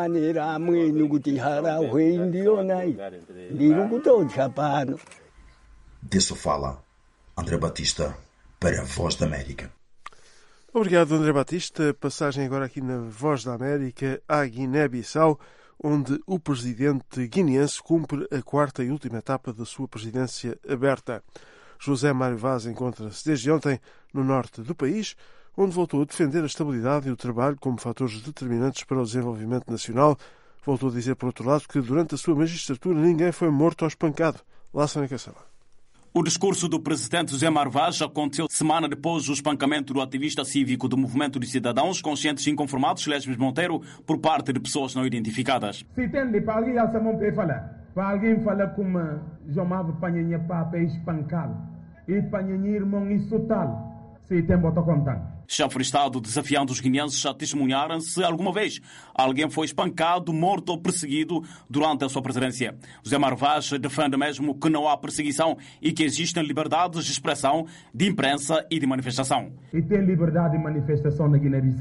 S1: De Sofala, André Batista, para a Voz da América.
S21: Obrigado, André Batista. Passagem agora aqui na Voz da América à Guiné-Bissau, onde o presidente guineense cumpre a quarta e última etapa da sua presidência aberta. José Mário Vaz encontra-se desde ontem no norte do país, onde voltou a defender a estabilidade e o trabalho como fatores determinantes para o desenvolvimento nacional. Voltou a dizer, por outro lado, que durante a sua magistratura ninguém foi morto ou espancado. Lá se Caçava.
S4: O discurso do presidente José Mário Vaz aconteceu semana depois do espancamento do ativista cívico do Movimento de Cidadãos Conscientes e Inconformados, Lesbos Monteiro, por parte de pessoas não identificadas.
S6: Se tem para alguém, para alguém falar como chamava panhanha para espancá-lo e panhanha irmão insultá-lo, se tem bota contando.
S4: Chefe de Estado desafiando os guineenses a testemunharem se alguma vez alguém foi espancado, morto ou perseguido durante a sua presidência. José Mário Vaz defende mesmo que não há perseguição e que existem liberdades de expressão, de imprensa e de manifestação.
S6: E tem liberdade de manifestação na Guiné-Bissau.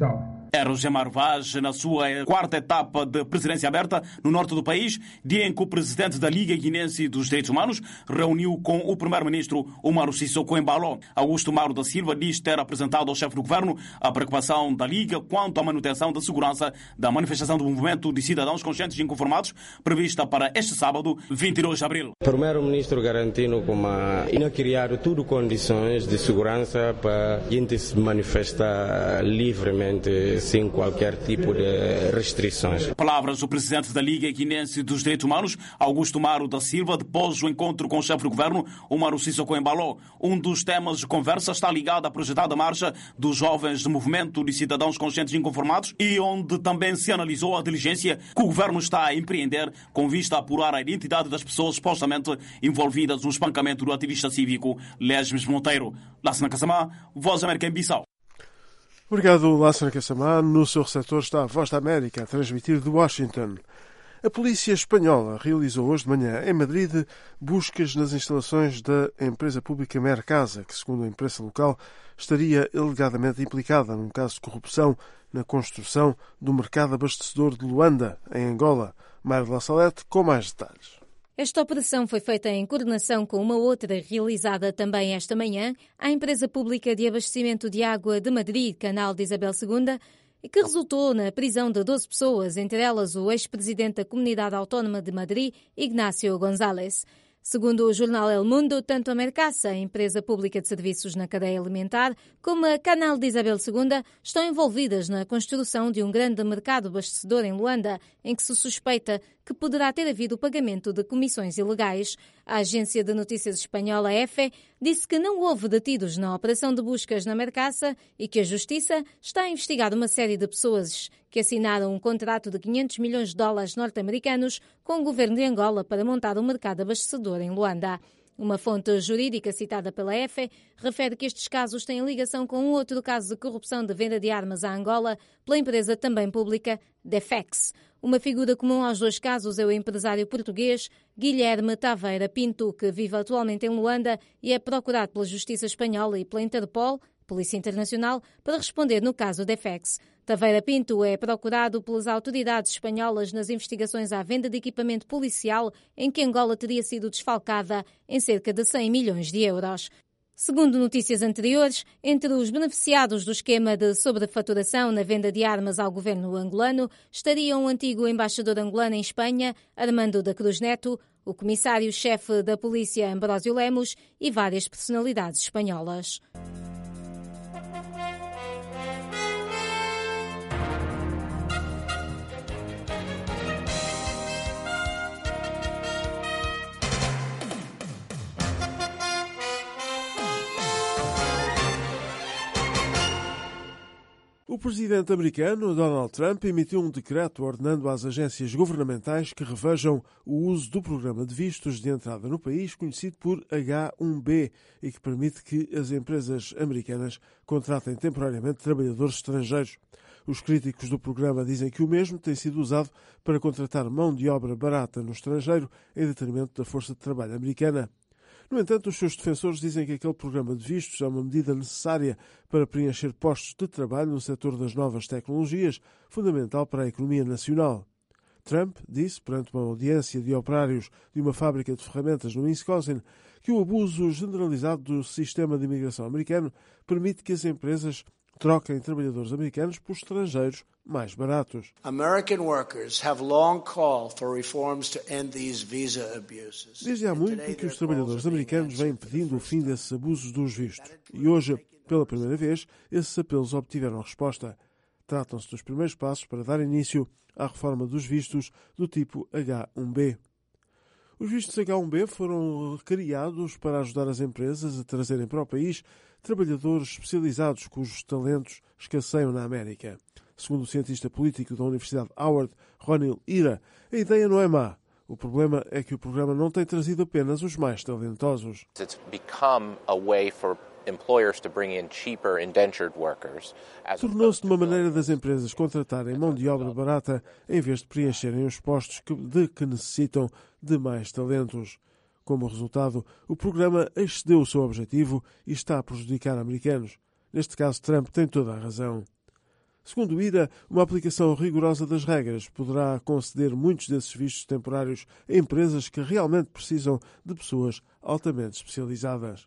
S4: É Rogemar Vaz, na sua quarta etapa de presidência aberta no norte do país, dia em que o presidente da Liga Guinense dos Direitos Humanos reuniu com o primeiro-ministro Umaru Sissoko Embalo. Augusto Mauro da Silva diz ter apresentado ao chefe do governo a preocupação da Liga quanto à manutenção da segurança da manifestação do movimento de cidadãos conscientes e inconformados, prevista para este sábado, 22 de abril.
S7: O primeiro-ministro garantiu como criar tudo condições de segurança para a gente se manifestar livremente, sem qualquer tipo de restrições.
S4: Palavras do presidente da Liga Guinense dos Direitos Humanos, Augusto Mauro da Silva, depois do encontro com o chefe do governo, Umaru Sissoko Embalo. Um dos temas de conversa está ligado à projetada marcha dos jovens do movimento de cidadãos conscientes e inconformados e onde também se analisou a diligência que o governo está a empreender com vista a apurar a identidade das pessoas supostamente envolvidas no espancamento do ativista cívico Lesmes Monteiro. Lassana Kassamá, Voz da América em Bissau.
S21: Obrigado, Lassana Kassamá. No seu receptor está a Voz da América a transmitir de Washington. A polícia espanhola realizou hoje de manhã, em Madrid, buscas nas instalações da empresa pública Mercasa, que, segundo a imprensa local, estaria alegadamente implicada num caso de corrupção na construção do mercado abastecedor de Luanda, em Angola. Mário La Salete, com mais detalhes.
S8: Esta operação foi feita em coordenação com uma outra realizada também esta manhã à empresa pública de abastecimento de água de Madrid, Canal de Isabel II, e que resultou na prisão de 12 pessoas, entre elas o ex-presidente da Comunidade Autónoma de Madrid, Ignacio González. Segundo o jornal El Mundo, tanto a Mercasa, a empresa pública de serviços na cadeia alimentar, como a Canal de Isabel II estão envolvidas na construção de um grande mercado abastecedor em Luanda, em que se suspeita que poderá ter havido o pagamento de comissões ilegais. A agência de notícias espanhola EFE disse que não houve detidos na operação de buscas na Mercasa e que a Justiça está a investigar uma série de pessoas que assinaram um contrato de 500 milhões de dólares norte-americanos com o governo de Angola para montar um mercado abastecedor em Luanda. Uma fonte jurídica citada pela EFE refere que estes casos têm ligação com um outro caso de corrupção de venda de armas à Angola pela empresa também pública Defex. Uma figura comum aos dois casos é o empresário português Guilherme Taveira Pinto, que vive atualmente em Luanda e é procurado pela Justiça Espanhola e pela Interpol, Polícia Internacional, para responder no caso Defex. Taveira Pinto é procurado pelas autoridades espanholas nas investigações à venda de equipamento policial em que Angola teria sido desfalcada em cerca de 100 milhões de euros. Segundo notícias anteriores, entre os beneficiados do esquema de sobrefaturação na venda de armas ao governo angolano estariam o antigo embaixador angolano em Espanha, Armando da Cruz Neto, o comissário-chefe da polícia Ambrósio Lemos e várias personalidades espanholas.
S21: O presidente americano, Donald Trump, emitiu um decreto ordenando às agências governamentais que revejam o uso do programa de vistos de entrada no país, conhecido por H-1B, e que permite que as empresas americanas contratem temporariamente trabalhadores estrangeiros. Os críticos do programa dizem que o mesmo tem sido usado para contratar mão de obra barata no estrangeiro em detrimento da força de trabalho americana. No entanto, os seus defensores dizem que aquele programa de vistos é uma medida necessária para preencher postos de trabalho no setor das novas tecnologias, fundamental para a economia nacional. Trump disse, perante uma audiência de operários de uma fábrica de ferramentas no Wisconsin, que o abuso generalizado do sistema de imigração americano permite que as empresas troquem trabalhadores americanos por estrangeiros mais baratos. Desde há muito que os trabalhadores americanos vêm pedindo o fim desses abusos dos vistos. E hoje, pela primeira vez, esses apelos obtiveram resposta. Tratam-se dos primeiros passos para dar início à reforma dos vistos do tipo H-1B. Os vistos H-1B foram criados para ajudar as empresas a trazerem para o país trabalhadores especializados cujos talentos escasseiam na América. Segundo o cientista político da Universidade Howard, Ronil Ira, a ideia não é má. O problema é que o programa não tem trazido apenas os mais talentosos. Tornou-se uma maneira das empresas contratarem mão de obra barata em vez de preencherem os postos de que necessitam de mais talentos. Como resultado, o programa excedeu o seu objetivo e está a prejudicar americanos. Neste caso, Trump tem toda a razão. Segundo o IRA, uma aplicação rigorosa das regras poderá conceder muitos desses vistos temporários a empresas que realmente precisam de pessoas altamente especializadas.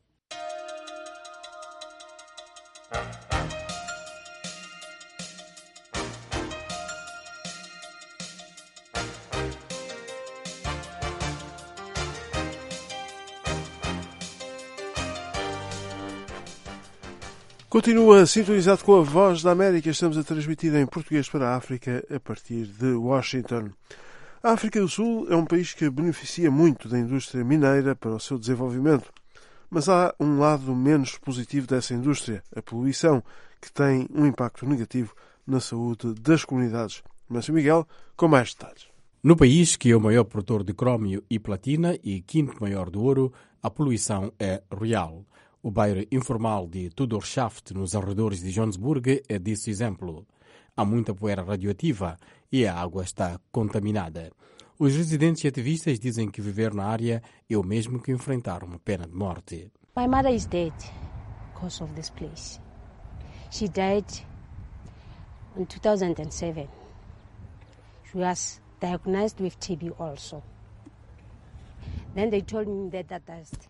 S21: Continua sintonizado com a Voz da América. Estamos a transmitir em português para a África a partir de Washington. A África do Sul é um país que beneficia muito da indústria mineira para o seu desenvolvimento. Mas há um lado menos positivo dessa indústria, a poluição, que tem um impacto negativo na saúde das comunidades. Márcio Miguel, com mais detalhes.
S9: No país, que é o maior produtor de cromio e platina e quinto maior do ouro, a poluição é real. O bairro informal de Tudorschaft, nos arredores de Johannesburg, é desse exemplo. Há muita poeira radioativa e a água está contaminada. Os residentes e ativistas dizem que viver na área é o mesmo que enfrentar uma pena de morte.
S10: My mother is dead because of this place. She died in 2007. She was diagnosed with TB also. Then they told me that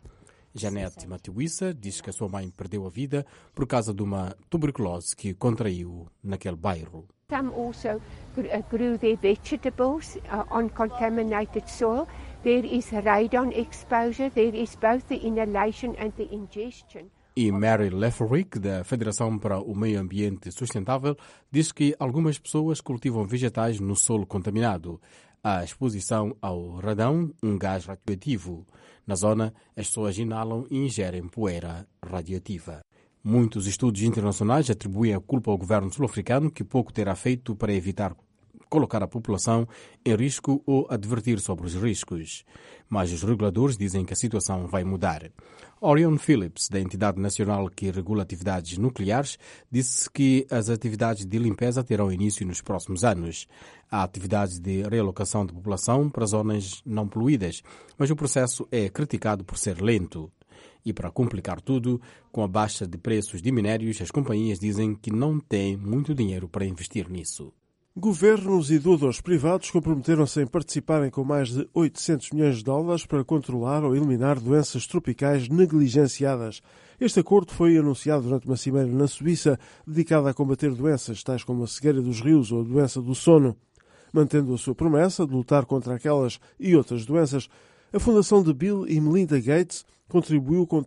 S9: Janete Matiwissa diz que a sua mãe perdeu a vida por causa de uma tuberculose que contraiu naquele bairro.
S11: Some also grew their vegetables on contaminated soil. There is radon exposure. There is both the inhalation and the ingestion.
S9: E Mary Leferick, da Federação para o Meio Ambiente Sustentável, diz que algumas pessoas cultivam vegetais no solo contaminado. A exposição ao radão, um gás radioativo. Na zona, as pessoas inalam e ingerem poeira radioativa. Muitos estudos internacionais atribuem a culpa ao governo sul-africano, que pouco terá feito para evitar colocar a população em risco ou advertir sobre os riscos. Mas os reguladores dizem que a situação vai mudar. Orion Phillips, da entidade nacional que regula atividades nucleares, disse que as atividades de limpeza terão início nos próximos anos. Há atividades de realocação de população para zonas não poluídas, mas o processo é criticado por ser lento. E para complicar tudo, com a baixa de preços de minérios, as companhias dizem que não têm muito dinheiro para investir nisso.
S21: Governos e doadores privados comprometeram-se em participarem com mais de 800 milhões de dólares para controlar ou eliminar doenças tropicais negligenciadas. Este acordo foi anunciado durante uma cimeira na Suíça dedicada a combater doenças tais como a cegueira dos rios ou a doença do sono. Mantendo a sua promessa de lutar contra aquelas e outras doenças, a fundação de Bill e Melinda Gates contribuiu com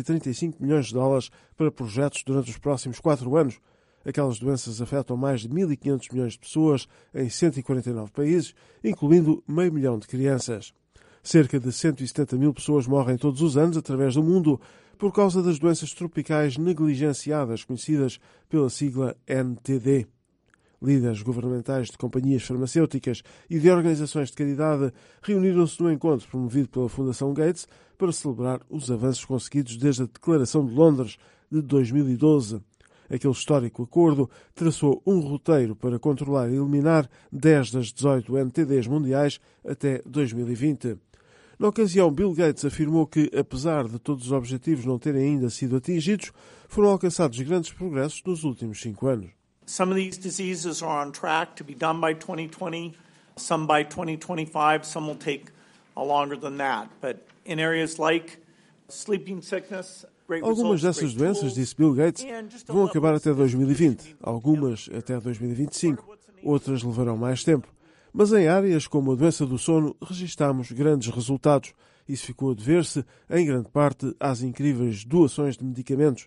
S21: 335 milhões de dólares para projetos durante os próximos 4 anos. Aquelas doenças afetam mais de 1.500 milhões de pessoas em 149 países, incluindo 500 mil de crianças. Cerca de 170 mil pessoas morrem todos os anos através do mundo por causa das doenças tropicais negligenciadas, conhecidas pela sigla NTD. Líderes governamentais de companhias farmacêuticas e de organizações de caridade reuniram-se no encontro promovido pela Fundação Gates para celebrar os avanços conseguidos desde a Declaração de Londres de 2012. Aquele histórico acordo traçou um roteiro para controlar e eliminar 10 das 18 NTDs mundiais até 2020. Na ocasião, Bill Gates afirmou que, apesar de todos os objetivos não terem ainda sido atingidos, foram alcançados grandes progressos nos últimos 5 anos.
S12: Some of these diseases are on track to be done by 2020, some by 2025, some will take longer than that. But in areas like sleeping sickness,
S21: algumas dessas doenças, disse Bill Gates, vão acabar até 2020, algumas até 2025, outras levarão mais tempo. Mas em áreas como a doença do sono, registamos grandes resultados. Isso ficou a dever-se, em grande parte, às incríveis doações de medicamentos.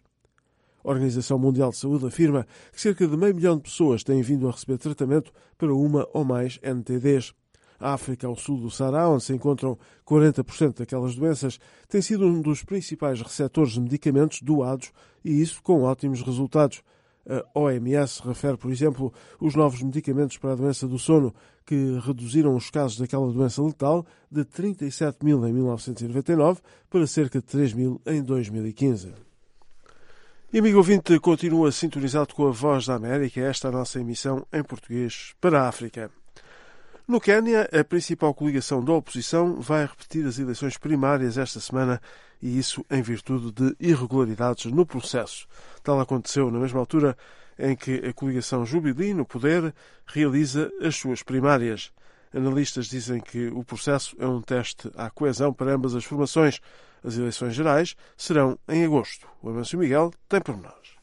S21: A Organização Mundial de Saúde afirma que cerca de 500 mil de pessoas têm vindo a receber tratamento para uma ou mais NTDs. A África ao sul do Saara, onde se encontram 40% daquelas doenças, tem sido um dos principais receptores de medicamentos doados e isso com ótimos resultados. A OMS refere, por exemplo, os novos medicamentos para a doença do sono, que reduziram os casos daquela doença letal de 37 mil em 1999 para cerca de 3 mil em 2015. E, amigo ouvinte, continua sintonizado com a Voz da América, esta é a nossa emissão em português para a África. No Quênia, a principal coligação da oposição vai repetir as eleições primárias esta semana e isso em virtude de irregularidades no processo. Tal aconteceu, na mesma altura, em que a coligação Jubilee, no poder, realiza as suas primárias. Analistas dizem que o processo é um teste à coesão para ambas as formações. As eleições gerais serão em agosto. O Amâncio Miguel tem pormenores.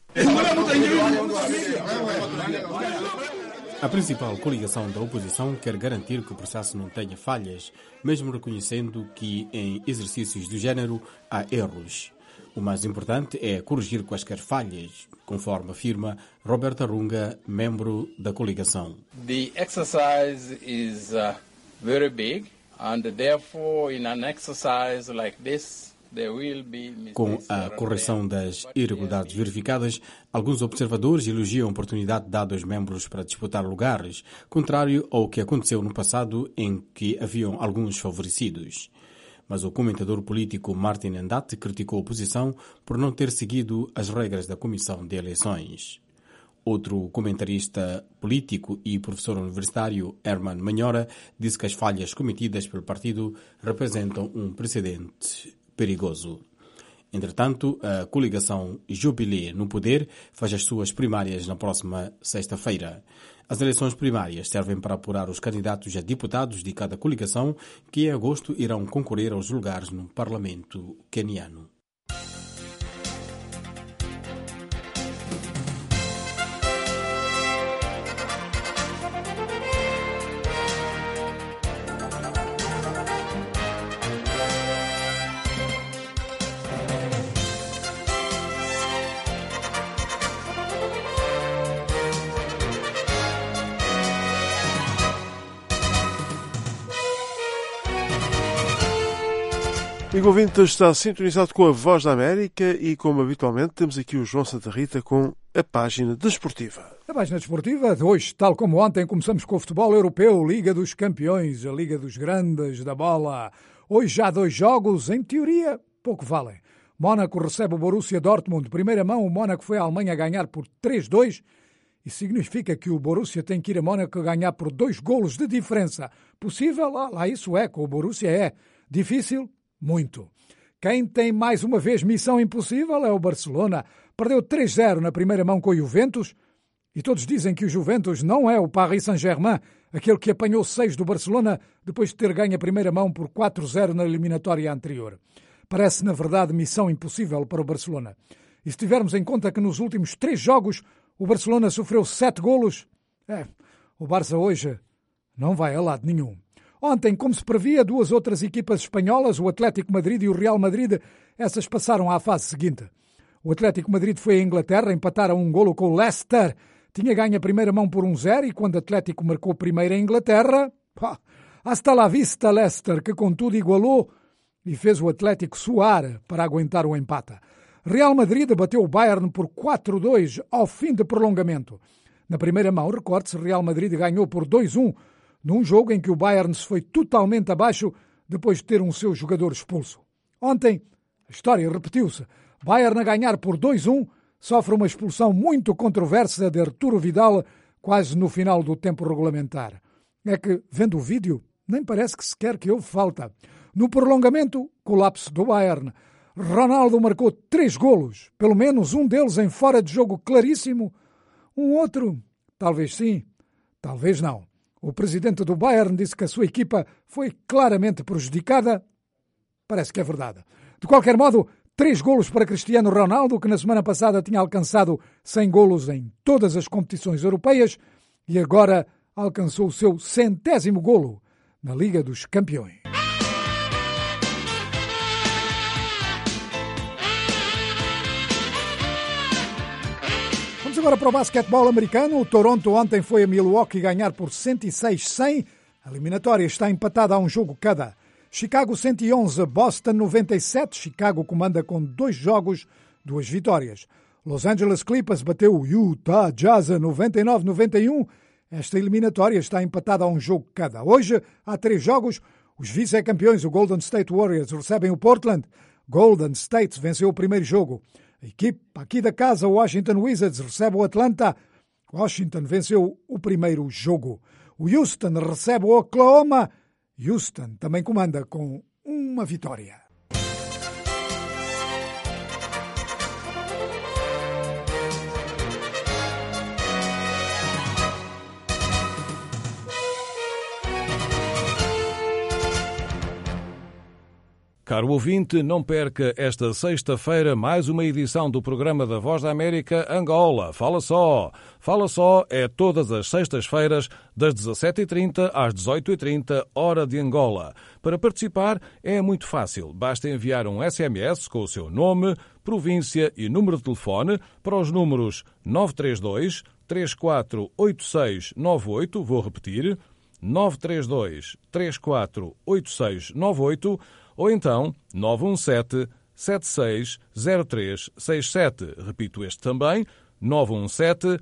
S9: A principal coligação da oposição quer garantir que o processo não tenha falhas, mesmo reconhecendo que em exercícios do género há erros. O mais importante é corrigir quaisquer falhas, conforme afirma Roberto Arunga, membro da coligação.
S13: The exercise is very big and therefore in an exercise like this
S9: com a correção das irregularidades verificadas, alguns observadores elogiam a oportunidade dada aos membros para disputar lugares, contrário ao que aconteceu no passado, em que haviam alguns favorecidos. Mas o comentador político Martin Andate criticou a oposição por não ter seguido as regras da Comissão de Eleições. Outro comentarista político e professor universitário, Herman Manhora, disse que as falhas cometidas pelo partido representam um precedente perigoso. Entretanto, a coligação Jubilee no poder faz as suas primárias na próxima sexta-feira. As eleições primárias servem para apurar os candidatos a deputados de cada coligação que em agosto irão concorrer aos lugares no Parlamento queniano.
S21: Amigo ouvinte, está sintonizado com a Voz da América e, como habitualmente, temos aqui o João Santa Rita com a página desportiva.
S2: A página desportiva de hoje, tal como ontem, começamos com o futebol europeu, Liga dos Campeões, a Liga dos Grandes da Bola. Hoje já 2 jogos, em teoria, pouco valem. Mónaco recebe o Borussia Dortmund. Primeira mão, o Mónaco foi à Alemanha ganhar por 3-2. Isso significa que o Borussia tem que ir a Mónaco ganhar por 2 golos de diferença. Possível? Lá isso é, com o Borussia é. Difícil? Muito. Quem tem mais uma vez missão impossível é o Barcelona. Perdeu 3-0 na primeira mão com o Juventus e todos dizem que o Juventus não é o Paris Saint-Germain, aquele que apanhou 6 do Barcelona depois de ter ganho a primeira mão por 4-0 na eliminatória anterior. Parece, na verdade, missão impossível para o Barcelona. E se tivermos em conta que nos últimos 3 jogos o Barcelona sofreu 7 golos, o Barça hoje não vai a lado nenhum. Ontem, como se previa, 2 outras equipas espanholas, o Atlético Madrid e o Real Madrid, essas passaram à fase seguinte. O Atlético Madrid foi à Inglaterra, empataram 1 golo com o Leicester. Tinha ganho a primeira mão por 1-0 e quando o Atlético marcou primeiro em Inglaterra, hasta la vista Leicester, que contudo igualou e fez o Atlético suar para aguentar o empate. Real Madrid bateu o Bayern por 4-2 ao fim de prolongamento. Na primeira mão, recorde-se, Real Madrid ganhou por 2-1, num jogo em que o Bayern se foi totalmente abaixo depois de ter um seu jogador expulso. Ontem, a história repetiu-se. Bayern a ganhar por 2-1, sofre uma expulsão muito controversa de Arturo Vidal quase no final do tempo regulamentar. É que, vendo o vídeo, nem parece que sequer que houve falta. No prolongamento, colapso do Bayern. Ronaldo marcou 3 golos, pelo menos um deles em fora de jogo claríssimo. Um outro, talvez sim, talvez não. O presidente do Bayern disse que a sua equipa foi claramente prejudicada. Parece que é verdade. De qualquer modo, 3 golos para Cristiano Ronaldo, que na semana passada tinha alcançado 100 golos em todas as competições europeias e agora alcançou o seu 100º golo na Liga dos Campeões. Vamos agora para o basquetebol americano. O Toronto ontem foi a Milwaukee ganhar por 106-100. A eliminatória está empatada a um jogo cada. Chicago 111, Boston 97. Chicago comanda com 2 jogos, 2 vitórias. Los Angeles Clippers bateu o Utah Jazz 99-91. Esta eliminatória está empatada a um jogo cada. Hoje há 3 jogos. Os vice-campeões, o Golden State Warriors, recebem o Portland. Golden State venceu o primeiro jogo. A equipe aqui da casa, o Washington Wizards, recebe o Atlanta. Washington venceu o primeiro jogo. O Houston recebe o Oklahoma. Houston também comanda com 1 vitória.
S14: Caro ouvinte, não perca esta sexta-feira mais uma edição do programa da Voz da América Angola. Fala Só! Fala Só é todas as sextas-feiras, das 17h30 às 18h30, hora de Angola. Para participar é muito fácil. Basta enviar um SMS com o seu nome, província e número de telefone para os números 932 348698, vou repetir, 932 348698, ou então 917 760367. Repito este também, 917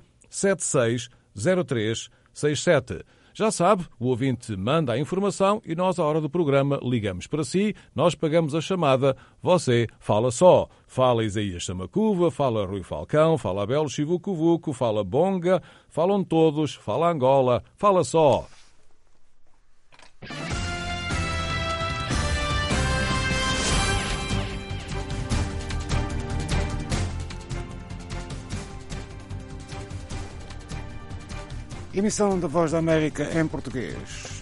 S14: 760367. Já sabe, o ouvinte manda a informação e nós, à hora do programa, ligamos para si, nós pagamos a chamada, você fala só. Fala Isaías Samacuva, fala Rui Falcão, fala Abel Chivucovuco, fala Bonga, falam todos, fala Angola, fala só.
S2: Emissão da Voz da América em português.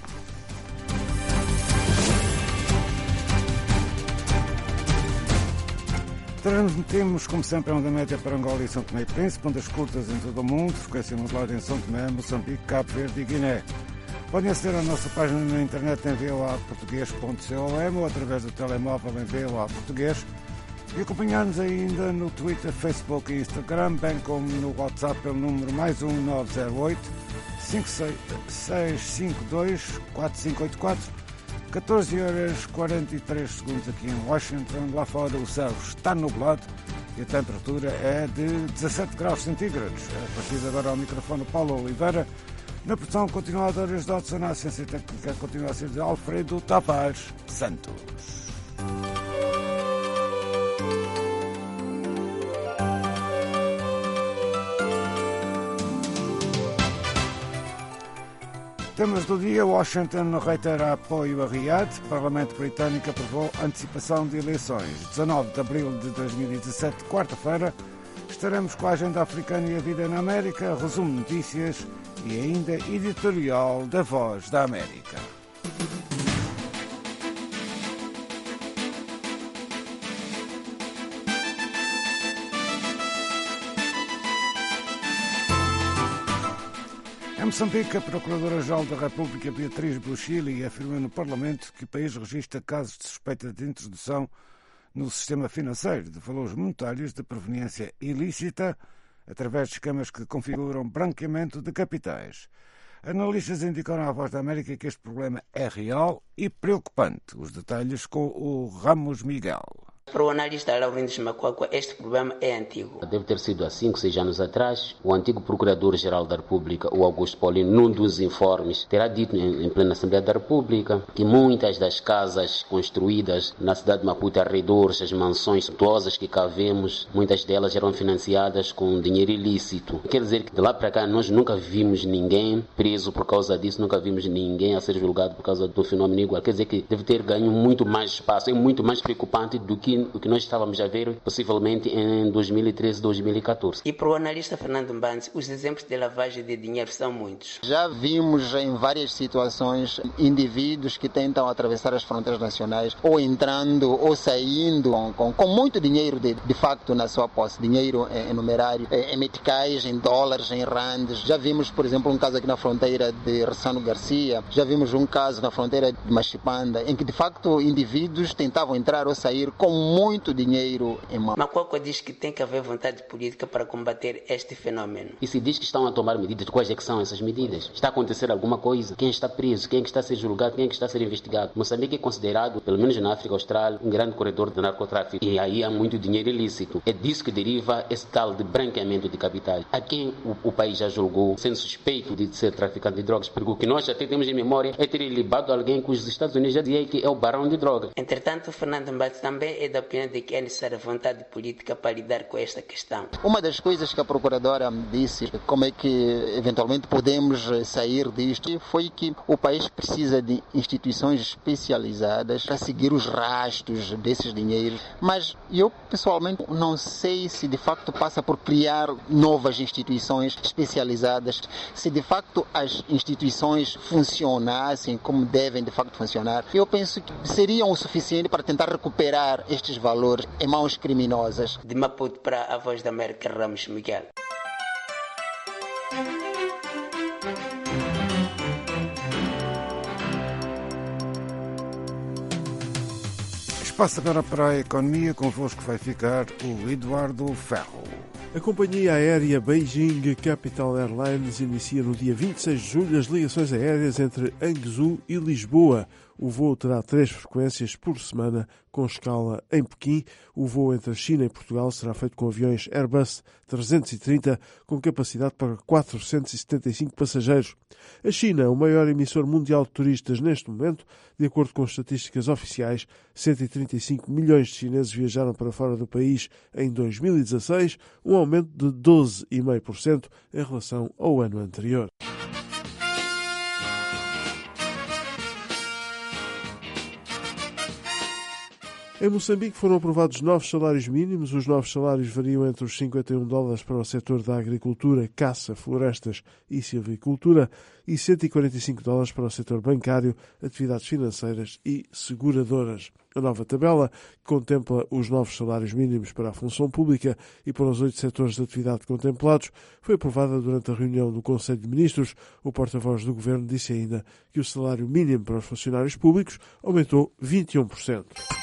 S2: Transmitimos, como sempre, a onda média para Angola e São Tomé e Príncipe, ondas curtas em todo o mundo, frequência modulada em São Tomé, Moçambique, Cabo Verde e Guiné. Podem aceder à nossa página na internet em voaportugues.com ou através do telemóvel em VOA Português e acompanhar-nos ainda no Twitter, Facebook e Instagram, bem como no WhatsApp pelo número +1 908 5652 4584, 14h43 aqui em Washington. Lá fora o céu está nublado e a temperatura é de 17 graus centígrados. A partir de agora ao microfone Paulo Oliveira. Na produção continuadora de Dodson, na assistência técnica continua a ser de Alfredo Tavares Santos. Temas do dia: Washington reitera apoio a Riad. O Parlamento Britânico aprovou antecipação de eleições. 19 de abril de 2017, quarta-feira, estaremos com a agenda africana e a vida na América, resumo de notícias e ainda editorial da Voz da América. Em Moçambique, a Procuradora-Geral da República, Beatriz Buchili, afirmou no Parlamento que o país registra casos de suspeita de introdução no sistema financeiro de valores monetários de proveniência ilícita através de esquemas que configuram branqueamento de capitais. Analistas indicam à Voz da América que este problema é real e preocupante. Os detalhes com o Ramos Miguel.
S17: Para o analista Laurindo Macuacua, este problema é antigo.
S18: Deve ter sido há 5, 6 anos atrás. O antigo Procurador-Geral da República, o Augusto Paulino, num dos informes, terá dito em plena Assembleia da República que muitas das casas construídas na cidade de Maputo, arredores, as mansões suntuosas que cá vemos, muitas delas eram financiadas com dinheiro ilícito. Quer dizer que de lá para cá nós nunca vimos ninguém preso por causa disso, nunca vimos ninguém a ser julgado por causa do fenômeno igual. Quer dizer que deve ter ganho muito mais espaço, é muito mais preocupante do que o que nós estávamos a ver possivelmente em 2013, 2014.
S17: E para o analista Fernando Mbanzi, os exemplos de lavagem de dinheiro são muitos.
S19: Já vimos em várias situações indivíduos que tentam atravessar as fronteiras nacionais ou entrando ou saindo com muito dinheiro de facto na sua posse, dinheiro em numerário, em meticais, em dólares, em randes. Já vimos, por exemplo, um caso aqui na fronteira de Ressano Garcia, já vimos um caso na fronteira de Machipanda, em que de facto indivíduos tentavam entrar ou sair com muito dinheiro em mão.
S17: Macuacua diz que tem que haver vontade política para combater este fenômeno.
S18: E se diz que estão a tomar medidas, quais é que são essas medidas? Está a acontecer alguma coisa? Quem está preso? Quem é que está a ser julgado? Quem é que está a ser investigado? Moçambique é considerado, pelo menos na África Austral, um grande corredor de narcotráfico. E aí há muito dinheiro ilícito. É disso que deriva esse tal de branqueamento de capitais. A quem o país já julgou sendo suspeito de ser traficante de drogas? Porque o que nós até temos em memória é ter libado alguém cujos Estados Unidos já diziam que é o barão de droga.
S17: Entretanto, Fernando Mbanzi também é da opinião de que é necessária vontade política para lidar com esta questão.
S19: Uma das coisas que a procuradora disse, como é que eventualmente podemos sair disto, foi que o país precisa de instituições especializadas para seguir os rastros desses dinheiros. Mas eu, pessoalmente, não sei se de facto passa por criar novas instituições especializadas, se de facto as instituições funcionassem como devem de facto funcionar. Eu penso que seriam o suficiente para tentar recuperar estes valores em mãos criminosas.
S17: De Maputo para a Voz da América, Ramos Miguel.
S15: Espaço agora para a economia, convosco vai ficar o Eduardo Ferro.
S21: A companhia aérea Beijing Capital Airlines inicia no dia 26 de julho as ligações aéreas entre Hangzhou e Lisboa. O voo terá 3 frequências por semana, com escala em Pequim. O voo entre a China e Portugal será feito com aviões Airbus 330, com capacidade para 475 passageiros. A China é o maior emissor mundial de turistas neste momento. De acordo com estatísticas oficiais, 135 milhões de chineses viajaram para fora do país em 2016, um aumento de 12,5% em relação ao ano anterior. Em Moçambique foram aprovados novos salários mínimos. Os novos salários variam entre os $51 para o setor da agricultura, caça, florestas e silvicultura e $145 para o setor bancário, atividades financeiras e seguradoras. A nova tabela, que contempla os novos salários mínimos para a função pública e para os 8 setores de atividade contemplados, foi aprovada durante a reunião do Conselho de Ministros. O porta-voz do Governo disse ainda que o salário mínimo para os funcionários públicos aumentou 21%.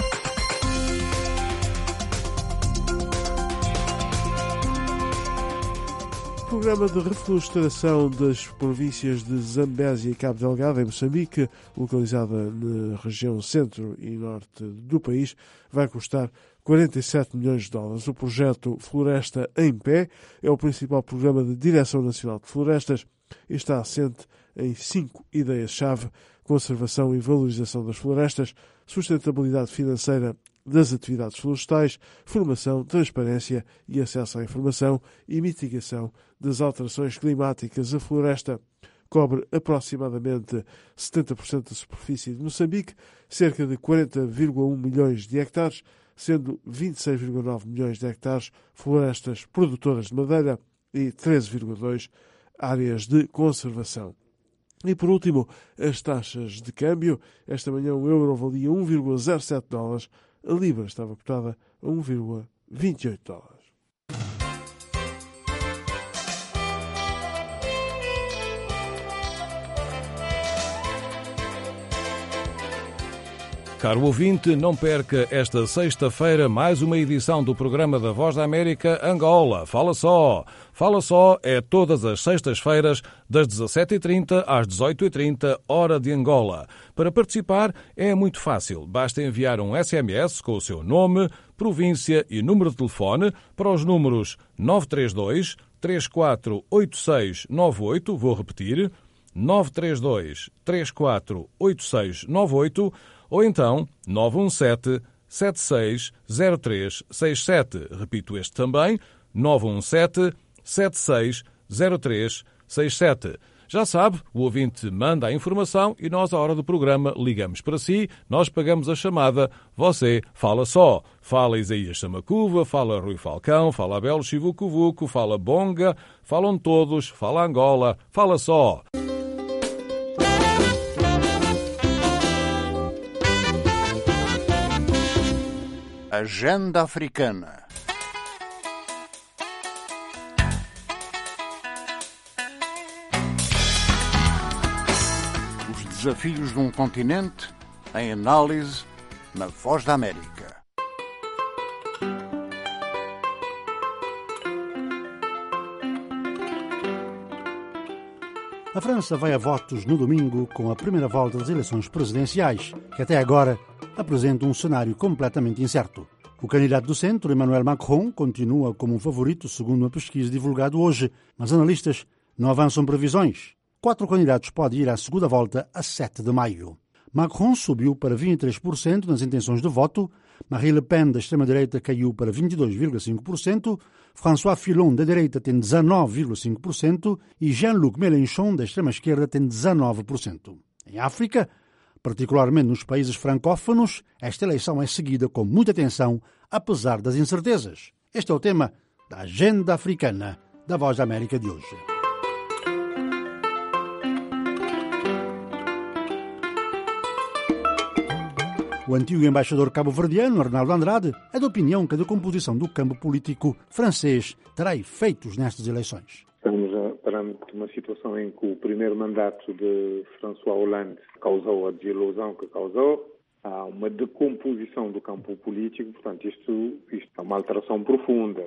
S21: O programa de reflorestação das províncias de Zambésia e Cabo Delgado, em Moçambique, localizada na região centro e norte do país, vai custar $47 milhões. O projeto Floresta em Pé é o principal programa de Direção Nacional de Florestas e está assente em 5 ideias-chave: conservação e valorização das florestas, sustentabilidade financeira das atividades florestais, formação, transparência e acesso à informação e mitigação das alterações climáticas. A floresta cobre aproximadamente 70% da superfície de Moçambique, cerca de 40,1 milhões de hectares, sendo 26,9 milhões de hectares florestas produtoras de madeira e 13,2 áreas de conservação. E, por último, as taxas de câmbio. Esta manhã o euro valia $1,07, a libra estava cotada a $1,28.
S14: Caro ouvinte, não perca esta sexta-feira mais uma edição do programa da Voz da América Angola. Fala só! Fala só é todas as sextas-feiras, das 17h30 às 18h30, hora de Angola. Para participar é muito fácil. Basta enviar um SMS com o seu nome, província e número de telefone para os números 932 348698. Vou repetir, 932 348698. Ou então 917-760367. Repito este também, 917-760367. Já sabe, o ouvinte manda a informação e nós, à hora do programa, ligamos para si, nós pagamos a chamada, você fala só. Fala Isaías Samacuva, fala Rui Falcão, fala Abel Chivucuvuco, fala Bonga, falam todos, fala Angola, fala só.
S15: Agenda Africana. Os desafios de um continente em análise na Voz da América.
S16: A França vai a votos no domingo com a primeira volta das eleições presidenciais, que até agora apresenta um cenário completamente incerto. O candidato do centro, Emmanuel Macron, continua como um favorito, segundo uma pesquisa divulgada hoje, mas analistas não avançam previsões. 4 candidatos podem ir à segunda volta a 7 de maio. Macron subiu para 23% nas intenções de voto, Marine Le Pen, da extrema-direita, caiu para 22,5%, François Fillon, da direita, tem 19,5% e Jean-Luc Mélenchon, da extrema-esquerda, tem 19%. Em África, particularmente nos países francófonos, esta eleição é seguida com muita atenção, apesar das incertezas. Este é o tema da Agenda Africana da Voz da América de hoje. O antigo embaixador cabo-verdiano, Arnaldo Andrade, é da opinião que a decomposição do campo político francês terá efeitos nestas eleições.
S20: Estamos perante uma situação em que o primeiro mandato de François Hollande causou a desilusão que causou. Há uma decomposição do campo político, portanto, isto é uma alteração profunda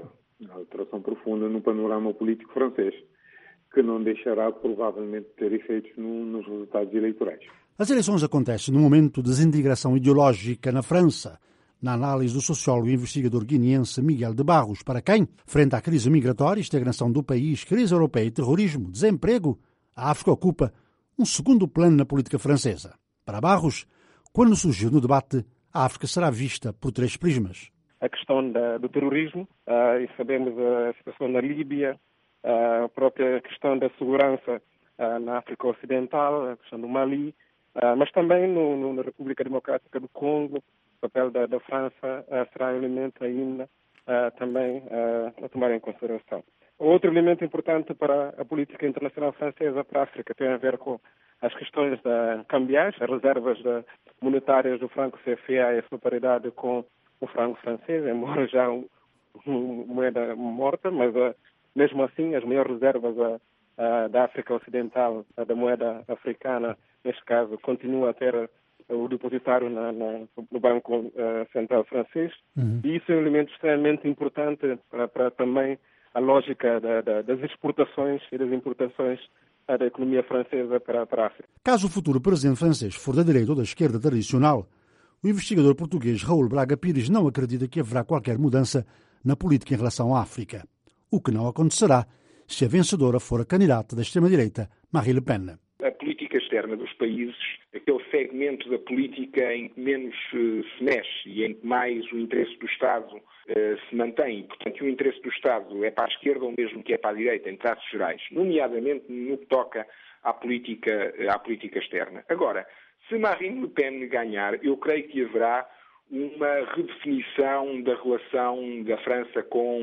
S20: no panorama político francês, que não deixará provavelmente ter efeitos nos resultados eleitorais.
S16: As eleições acontecem num momento de desintegração ideológica na França, na análise do sociólogo e investigador guineense Miguel de Barros, para quem, frente à crise migratória, estagnação do país, crise europeia e terrorismo, desemprego, a África ocupa um segundo plano na política francesa. Para Barros, quando surgiu no debate, a África será vista por 3 prismas.
S22: A questão do terrorismo, e sabemos a situação na Líbia, a própria questão da segurança na África Ocidental, a questão do Mali, mas também na República Democrática do Congo, o papel da França será um elemento ainda também a tomar em consideração. Outro elemento importante para a política internacional francesa para a África tem a ver com as questões cambiais, as reservas monetárias do franco CFA e a sua paridade com o franco francês, embora já uma moeda morta, mas mesmo assim as maiores reservas da África Ocidental, da moeda africana, neste caso, continua a ter o depositário no Banco Central francês. E isso é um elemento extremamente importante para também a lógica das exportações e das importações da economia francesa para a África.
S16: Caso o futuro presidente francês for da direita ou da esquerda tradicional, o investigador português Raul Braga Pires não acredita que haverá qualquer mudança na política em relação à África, o que não acontecerá se a vencedora for a candidata da extrema-direita Marine Le Pen.
S23: A política externa dos países, aquele segmento da política em que menos se mexe e em que mais o interesse do Estado se mantém. Portanto, o interesse do Estado é para a esquerda ou mesmo que é para a direita, em traços gerais, nomeadamente no que toca à política externa. Agora, se Marine Le Pen ganhar, eu creio que haverá uma redefinição da relação da França com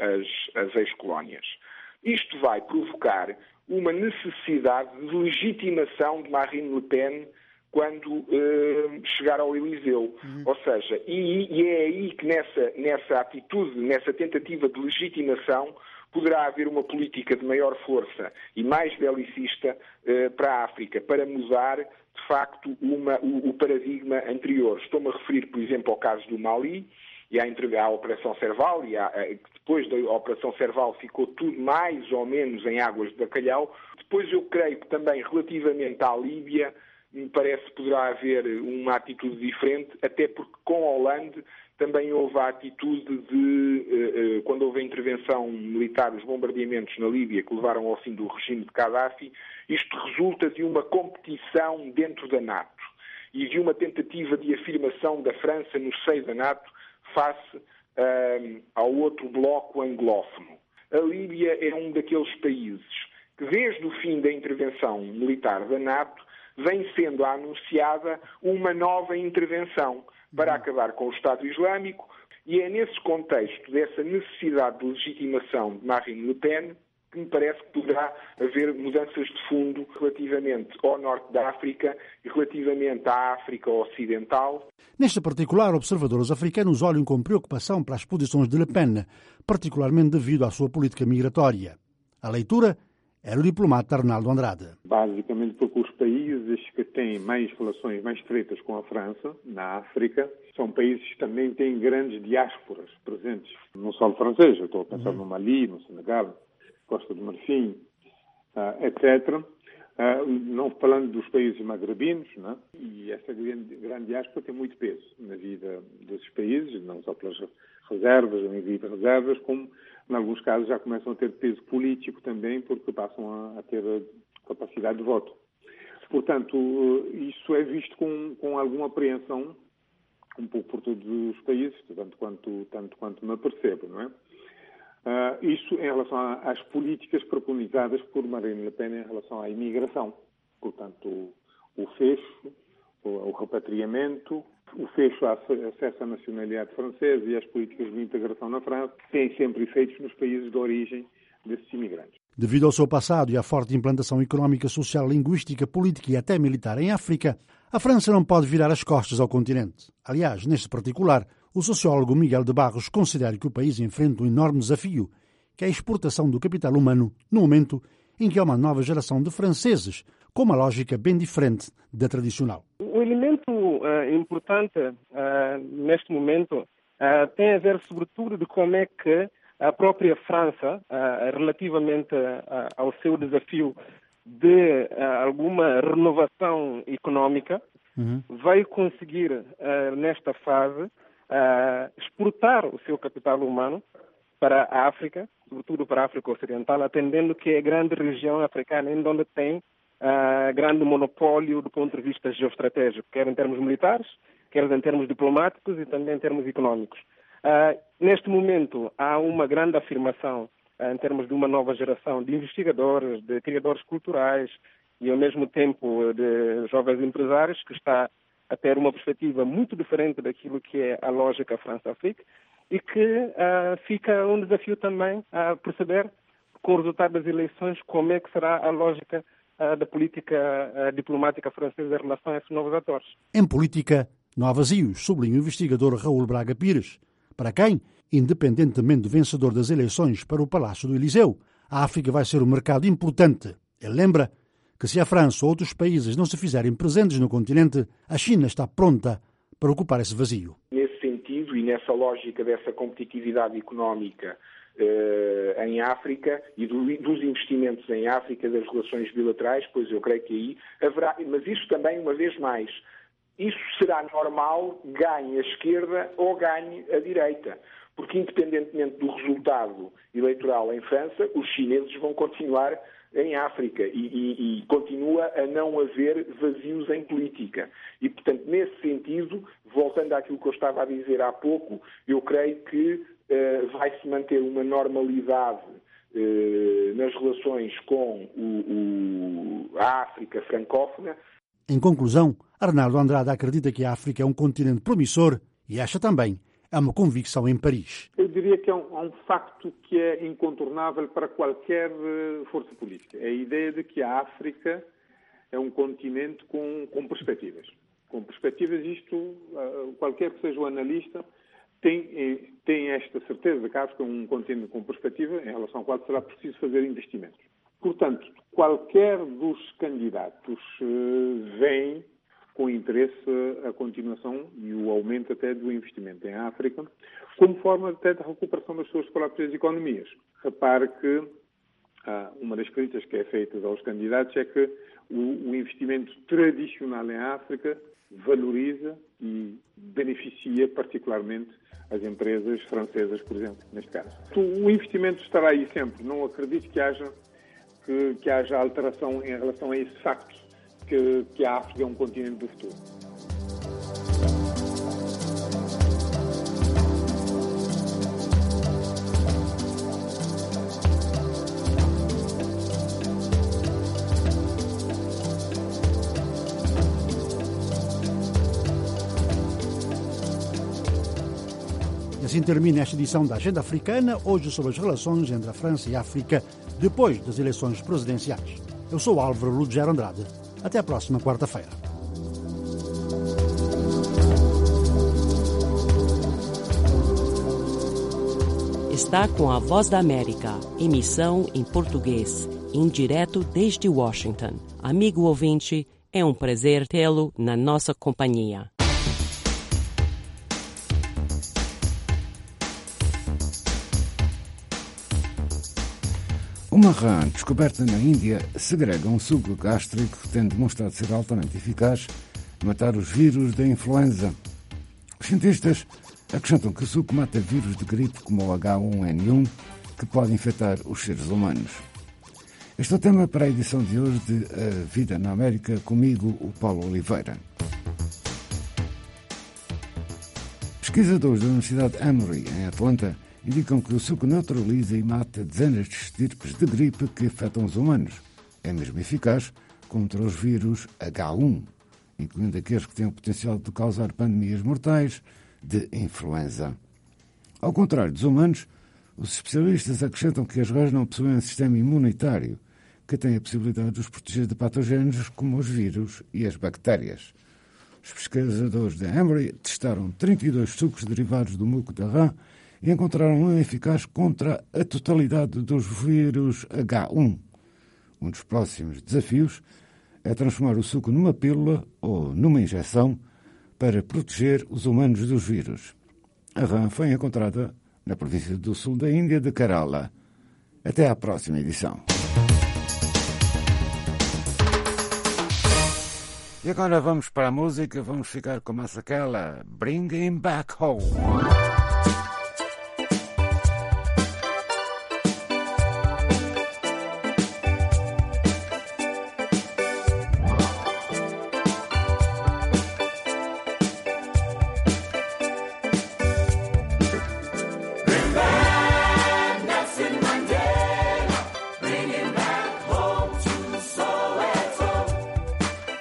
S23: as ex-colónias. Isto vai provocar uma necessidade de legitimação de Marine Le Pen quando chegar ao Eliseu. Ou seja, e é aí que nessa atitude, nessa tentativa de legitimação, poderá haver uma política de maior força e mais belicista para a África, para mudar, de facto, o paradigma anterior. Estou-me a referir, por exemplo, ao caso do Mali, e à Operação Serval, depois da Operação Serval ficou tudo mais ou menos em águas de bacalhau. Depois eu creio que também relativamente à Líbia, me parece que poderá haver uma atitude diferente, até porque com Hollande também houve a atitude de, quando houve a intervenção militar, os bombardeamentos na Líbia que levaram ao fim do regime de Gaddafi, isto resulta de uma competição dentro da NATO e de uma tentativa de afirmação da França no seio da NATO face ao outro bloco anglófono. A Líbia é um daqueles países que, desde o fim da intervenção militar da NATO, vem sendo anunciada uma nova intervenção para acabar com o Estado Islâmico, e é nesse contexto dessa necessidade de legitimação de Marine Le Pen que me parece que poderá haver mudanças de fundo relativamente ao norte da África e relativamente à África Ocidental.
S16: Neste particular, observadores africanos olham com preocupação para as posições de Le Pen, particularmente devido à sua política migratória. A leitura é do diplomata Arnaldo Andrade.
S20: Basicamente porque os países que têm mais relações mais estreitas com a França, na África, são países que também têm grandes diásporas presentes no solo francês. Eu estou a pensar no Mali, no Senegal, Costa do Marfim, etc. Não falando dos países magrebinos, né? E essa grande diáspora tem muito peso na vida desses países, não só pelas reservas, o envio de reservas, como, em alguns casos, já começam a ter peso político também, porque passam a ter capacidade de voto. Portanto, isso é visto com alguma apreensão um pouco por todos os países, tanto quanto me apercebo, não é? Isso em relação às políticas preconizadas por Marine Le Pen em relação à imigração. Portanto, o fecho, o repatriamento, o fecho ao acesso à nacionalidade francesa e às políticas de integração na França têm sempre efeitos nos países de origem desses imigrantes.
S16: Devido ao seu passado e à forte implantação económica, social, linguística, política e até militar em África, a França não pode virar as costas ao continente. Aliás, neste particular, o sociólogo Miguel de Barros considera que o país enfrenta um enorme desafio, que é a exportação do capital humano, no momento em que há uma nova geração de franceses, com uma lógica bem diferente da tradicional.
S22: O elemento importante neste momento tem a ver sobretudo de como é que a própria França, relativamente ao seu desafio de alguma renovação económica, vai conseguir, nesta fase, exportar o seu capital humano para a África, sobretudo para a África Ocidental, atendendo que é a grande região africana onde tem grande monopólio do ponto de vista geoestratégico, quer em termos militares, quer em termos diplomáticos e também em termos económicos. Neste momento, há uma grande afirmação em termos de uma nova geração de investigadores, de criadores culturais e, ao mesmo tempo, de jovens empresários que está a ter uma perspectiva muito diferente daquilo que é a lógica França-África e que fica um desafio também a perceber, com o resultado das eleições, como é que será a lógica da política diplomática francesa em relação a esses novos atores.
S16: Em política, não há vazios, sublinha o investigador Raul Braga Pires, para quem, independentemente do vencedor das eleições para o Palácio do Eliseu, a África vai ser um mercado importante. Ele lembra que se a França ou outros países não se fizerem presentes no continente, a China está pronta para ocupar esse vazio.
S23: Nesse sentido e nessa lógica dessa competitividade económica em África e dos investimentos em África, das relações bilaterais, pois eu creio que aí haverá, mas isso também, uma vez mais, isso será normal, ganhe a esquerda ou ganhe a direita. Porque, independentemente do resultado eleitoral em França, os chineses vão continuar em África e continua a não haver vazios em política. E, portanto, nesse sentido, voltando àquilo que eu estava a dizer há pouco, eu creio que vai-se manter uma normalidade nas relações com a África francófona.
S16: Em conclusão, Arnaldo Andrade acredita que a África é um continente promissor e acha também é uma convicção em Paris.
S20: Eu diria que é um facto que é incontornável para qualquer força política. É a ideia de que a África é um continente com perspectivas. Com perspectivas, isto, qualquer que seja o analista, tem esta certeza de que a África é um continente com perspectiva em relação ao qual será preciso fazer investimentos. Portanto, qualquer dos candidatos vem com interesse a continuação e o aumento até do investimento em África, como forma até de recuperação das suas próprias economias. Repare que uma das críticas que é feita aos candidatos é que o investimento tradicional em África valoriza e beneficia particularmente as empresas francesas, por exemplo, neste caso. O investimento estará aí sempre. Não acredito que haja alteração em relação a esse facto, que a África é um continente do futuro.
S16: E assim termina esta edição da Agenda Africana, hoje sobre as relações entre a França e a África depois das eleições presidenciais. Eu sou Álvaro Lugero Andrade. Até a próxima quarta-feira.
S1: Está com a Voz da América, emissão em português, indireto desde Washington. Amigo ouvinte, é um prazer tê-lo na nossa companhia.
S15: Uma rã descoberta na Índia segrega um suco gástrico que tem demonstrado ser altamente eficaz a matar os vírus da influenza. Os cientistas acrescentam que o suco mata vírus de gripe como o H1N1, que pode infectar os seres humanos. Este é o tema para a edição de hoje de A Vida na América, comigo, o Paulo Oliveira. A vida na América, comigo, o Paulo Oliveira. Pesquisadores da Universidade Emory, em Atlanta, indicam que o suco neutraliza e mata dezenas de estirpes de gripe que afetam os humanos. É mesmo eficaz contra os vírus H1, incluindo aqueles que têm o potencial de causar pandemias mortais de influenza. Ao contrário dos humanos, os especialistas acrescentam que as rãs não possuem um sistema imunitário que tem a possibilidade de os proteger de patogénios como os vírus e as bactérias. Os pesquisadores da Emory testaram 32 sucos derivados do muco da rã e encontraram um eficaz contra a totalidade dos vírus H1. Um dos próximos desafios é transformar o suco numa pílula ou numa injeção para proteger os humanos dos vírus. A rã foi encontrada na província do sul da Índia de Kerala. Até à próxima edição. E agora vamos para a música, vamos ficar com aquela Bring Him Back Home.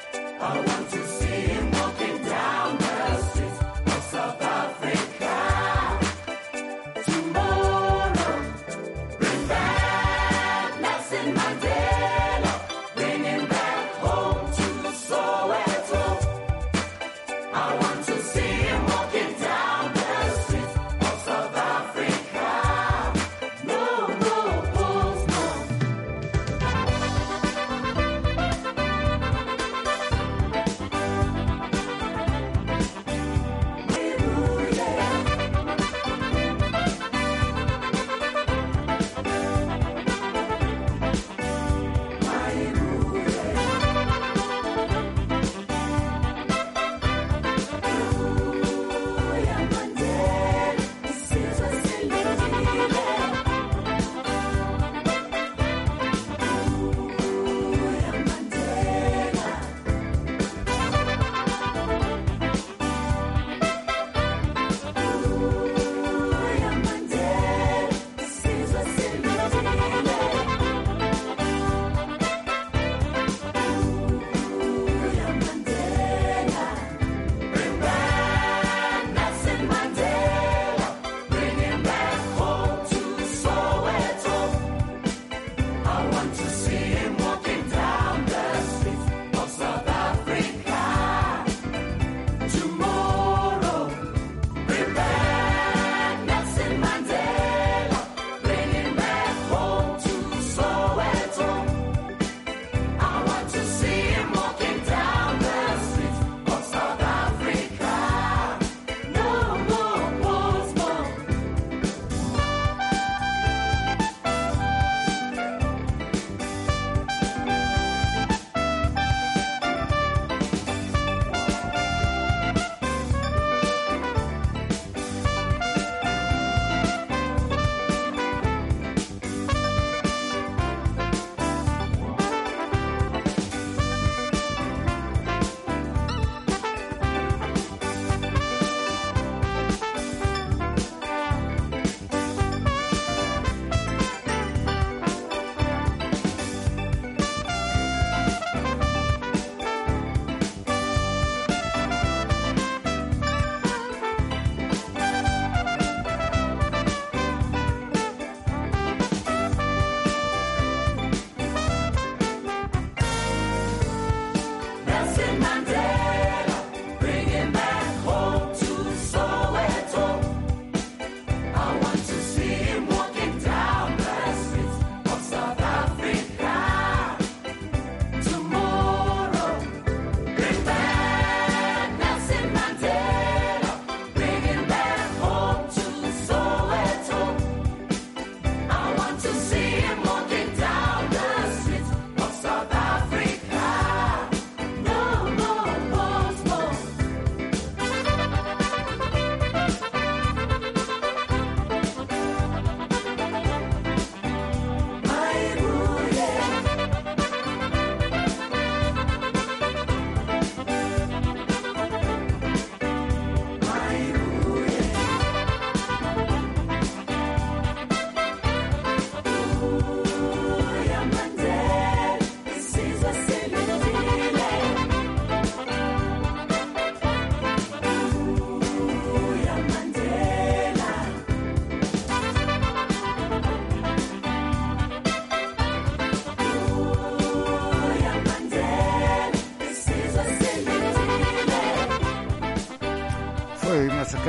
S3: I want to see him walking down the streets of South Africa.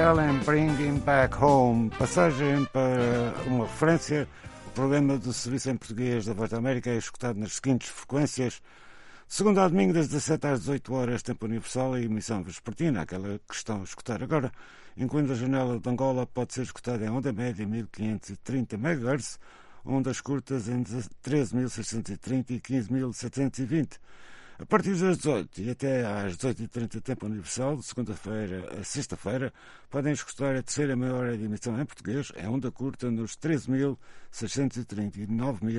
S15: Tell Him Bring Him Back Home. Passagem para uma referência. O programa do Serviço em Português da Voz da América é escutado nas seguintes frequências: segunda a domingo, das 17 às 18 horas, tempo universal, e emissão vespertina, aquela que estão a escutar agora, incluindo a janela de Angola, pode ser escutada em onda média 1530 MHz, ondas curtas em 13.630 e 15.720. A partir das 18 e até às 18h30, tempo universal, de segunda-feira a sexta-feira, podem escutar a terceira meia hora de emissão em português, em onda curta, nos 13.630 e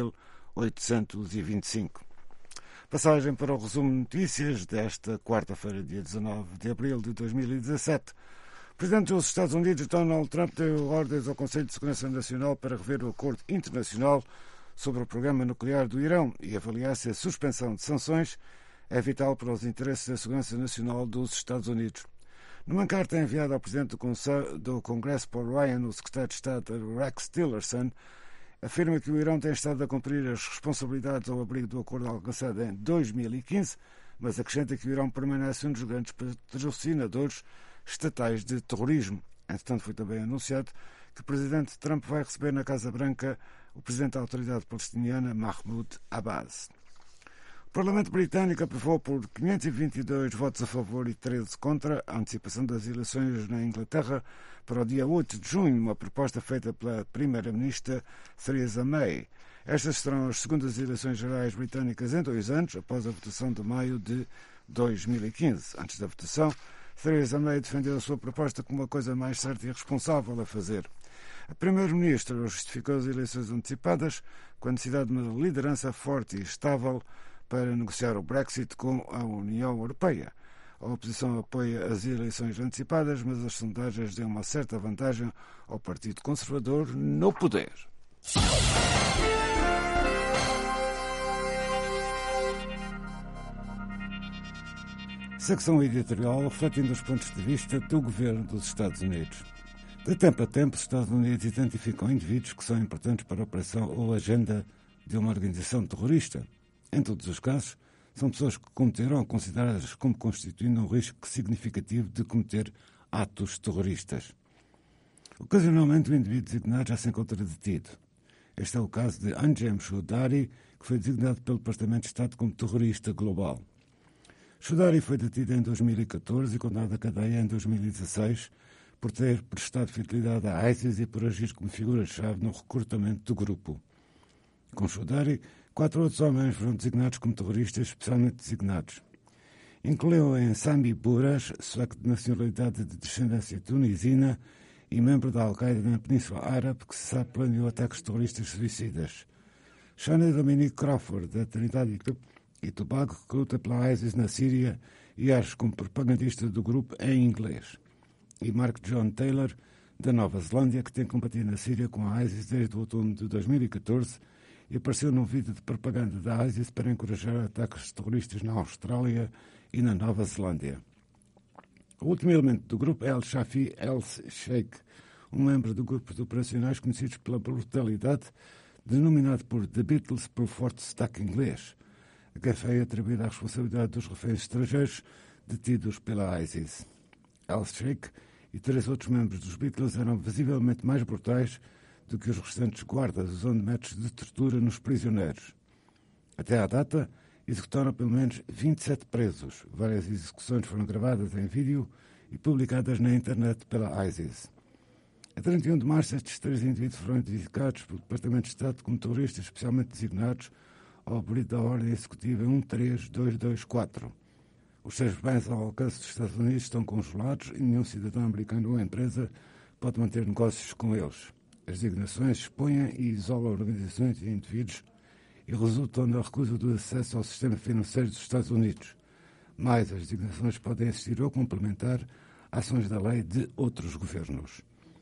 S15: 9.825. Passagem para o resumo de notícias desta quarta-feira, dia 19 de abril de 2017. O Presidente dos Estados Unidos, Donald Trump, deu ordens ao Conselho de Segurança Nacional para rever o acordo internacional sobre o programa nuclear do Irão e avaliar se a suspensão de sanções é vital para os interesses da segurança nacional dos Estados Unidos. Numa carta enviada ao Presidente do Congresso, Paul Ryan, o Secretário de Estado, Rex Tillerson, afirma que o Irão tem estado a cumprir as responsabilidades ao abrigo do acordo alcançado em 2015, mas acrescenta que o Irão permanece um dos grandes patrocinadores estatais de terrorismo. Entretanto, foi também anunciado que o Presidente Trump vai receber na Casa Branca o Presidente da Autoridade Palestiniana, Mahmoud Abbas. O Parlamento Britânico aprovou por 522 votos a favor e 13 contra a antecipação das eleições na Inglaterra para o dia 8 de junho, uma proposta feita pela Primeira-Ministra Theresa May. Estas serão as segundas eleições gerais britânicas em 2 anos, após a votação de maio de 2015. Antes da votação, Theresa May defendeu a sua proposta como uma coisa mais certa e responsável a fazer. A Primeira-Ministra justificou as eleições antecipadas com a necessidade de uma liderança forte e estável para negociar o Brexit com a União Europeia. A oposição apoia as eleições antecipadas, mas as sondagens dão uma certa vantagem ao Partido Conservador no poder. Secção editorial refletindo os pontos de vista do governo dos Estados Unidos. De tempo a tempo, os Estados Unidos identificam indivíduos que são importantes para a operação ou agenda de uma organização terrorista. Em todos os casos, são pessoas que cometerão consideradas como constituindo um risco significativo de cometer atos terroristas. Ocasionalmente, o indivíduo designado já se encontra detido. Este é o caso de Anjem Choudary, que foi designado pelo Departamento de Estado como terrorista global. Choudary foi detido em 2014 e condenado à cadeia em 2016 por ter prestado fidelidade à ISIS e por agir como figura-chave no recrutamento do grupo. Com Choudary, 4 outros homens foram designados como terroristas especialmente designados. Incluiu-em Sami Bourash, sueco de nacionalidade de descendência tunisina e membro da Al-Qaeda na Península Árabe, que se sabe planeou ataques terroristas suicidas. Shana Dominique Crawford, da Trinidade e Tobago, que luta pela ISIS na Síria e age como propagandista do grupo em inglês. E Mark John Taylor, da Nova Zelândia, que tem combatido na Síria com a ISIS desde o outono de 2014 e apareceu num vídeo de propaganda da ISIS para encorajar ataques terroristas na Austrália e na Nova Zelândia. O último elemento do grupo é Al-Shafi El-Sheikh, um membro do grupo de operacionais conhecidos pela brutalidade, denominado por The Beatles pelo forte sotaque inglês, a quem foi atribuída a responsabilidade dos reféns estrangeiros detidos pela ISIS. El-Sheikh e 3 outros membros dos Beatles eram visivelmente mais brutais do que os restantes guardas, usando métodos de tortura nos prisioneiros. Até à data, executaram pelo menos 27 presos. Várias execuções foram gravadas em vídeo e publicadas na internet pela ISIS. A 31 de março, estes 3 indivíduos foram identificados pelo Departamento de Estado como terroristas especialmente designados ao abrigo da Ordem Executiva 13224. Os seus bens ao alcance dos Estados Unidos estão congelados e nenhum cidadão americano ou empresa pode manter negócios com eles. As designações expõem e isolam organizações e indivíduos e resultam na recusa do acesso ao sistema financeiro dos Estados Unidos. Mas as designações podem assistir ou complementar ações da lei de outros governos.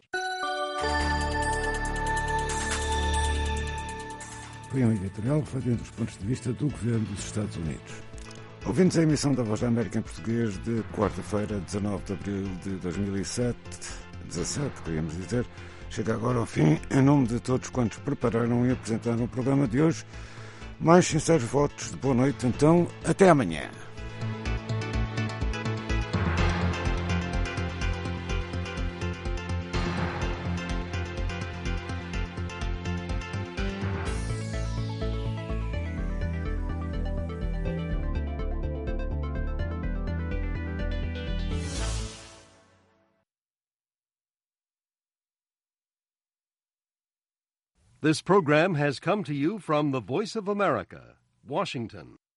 S15: Foi um editorial refletindo os pontos de vista do governo dos Estados Unidos. Ouvintes a emissão da Voz da América em português de quarta-feira, 19 de abril de 2017, queríamos dizer, chega agora ao fim, em nome de todos quantos prepararam e apresentaram o programa de hoje. Mais sinceros votos de boa noite, então, até amanhã.
S3: This program has come to you from the Voice of America, Washington.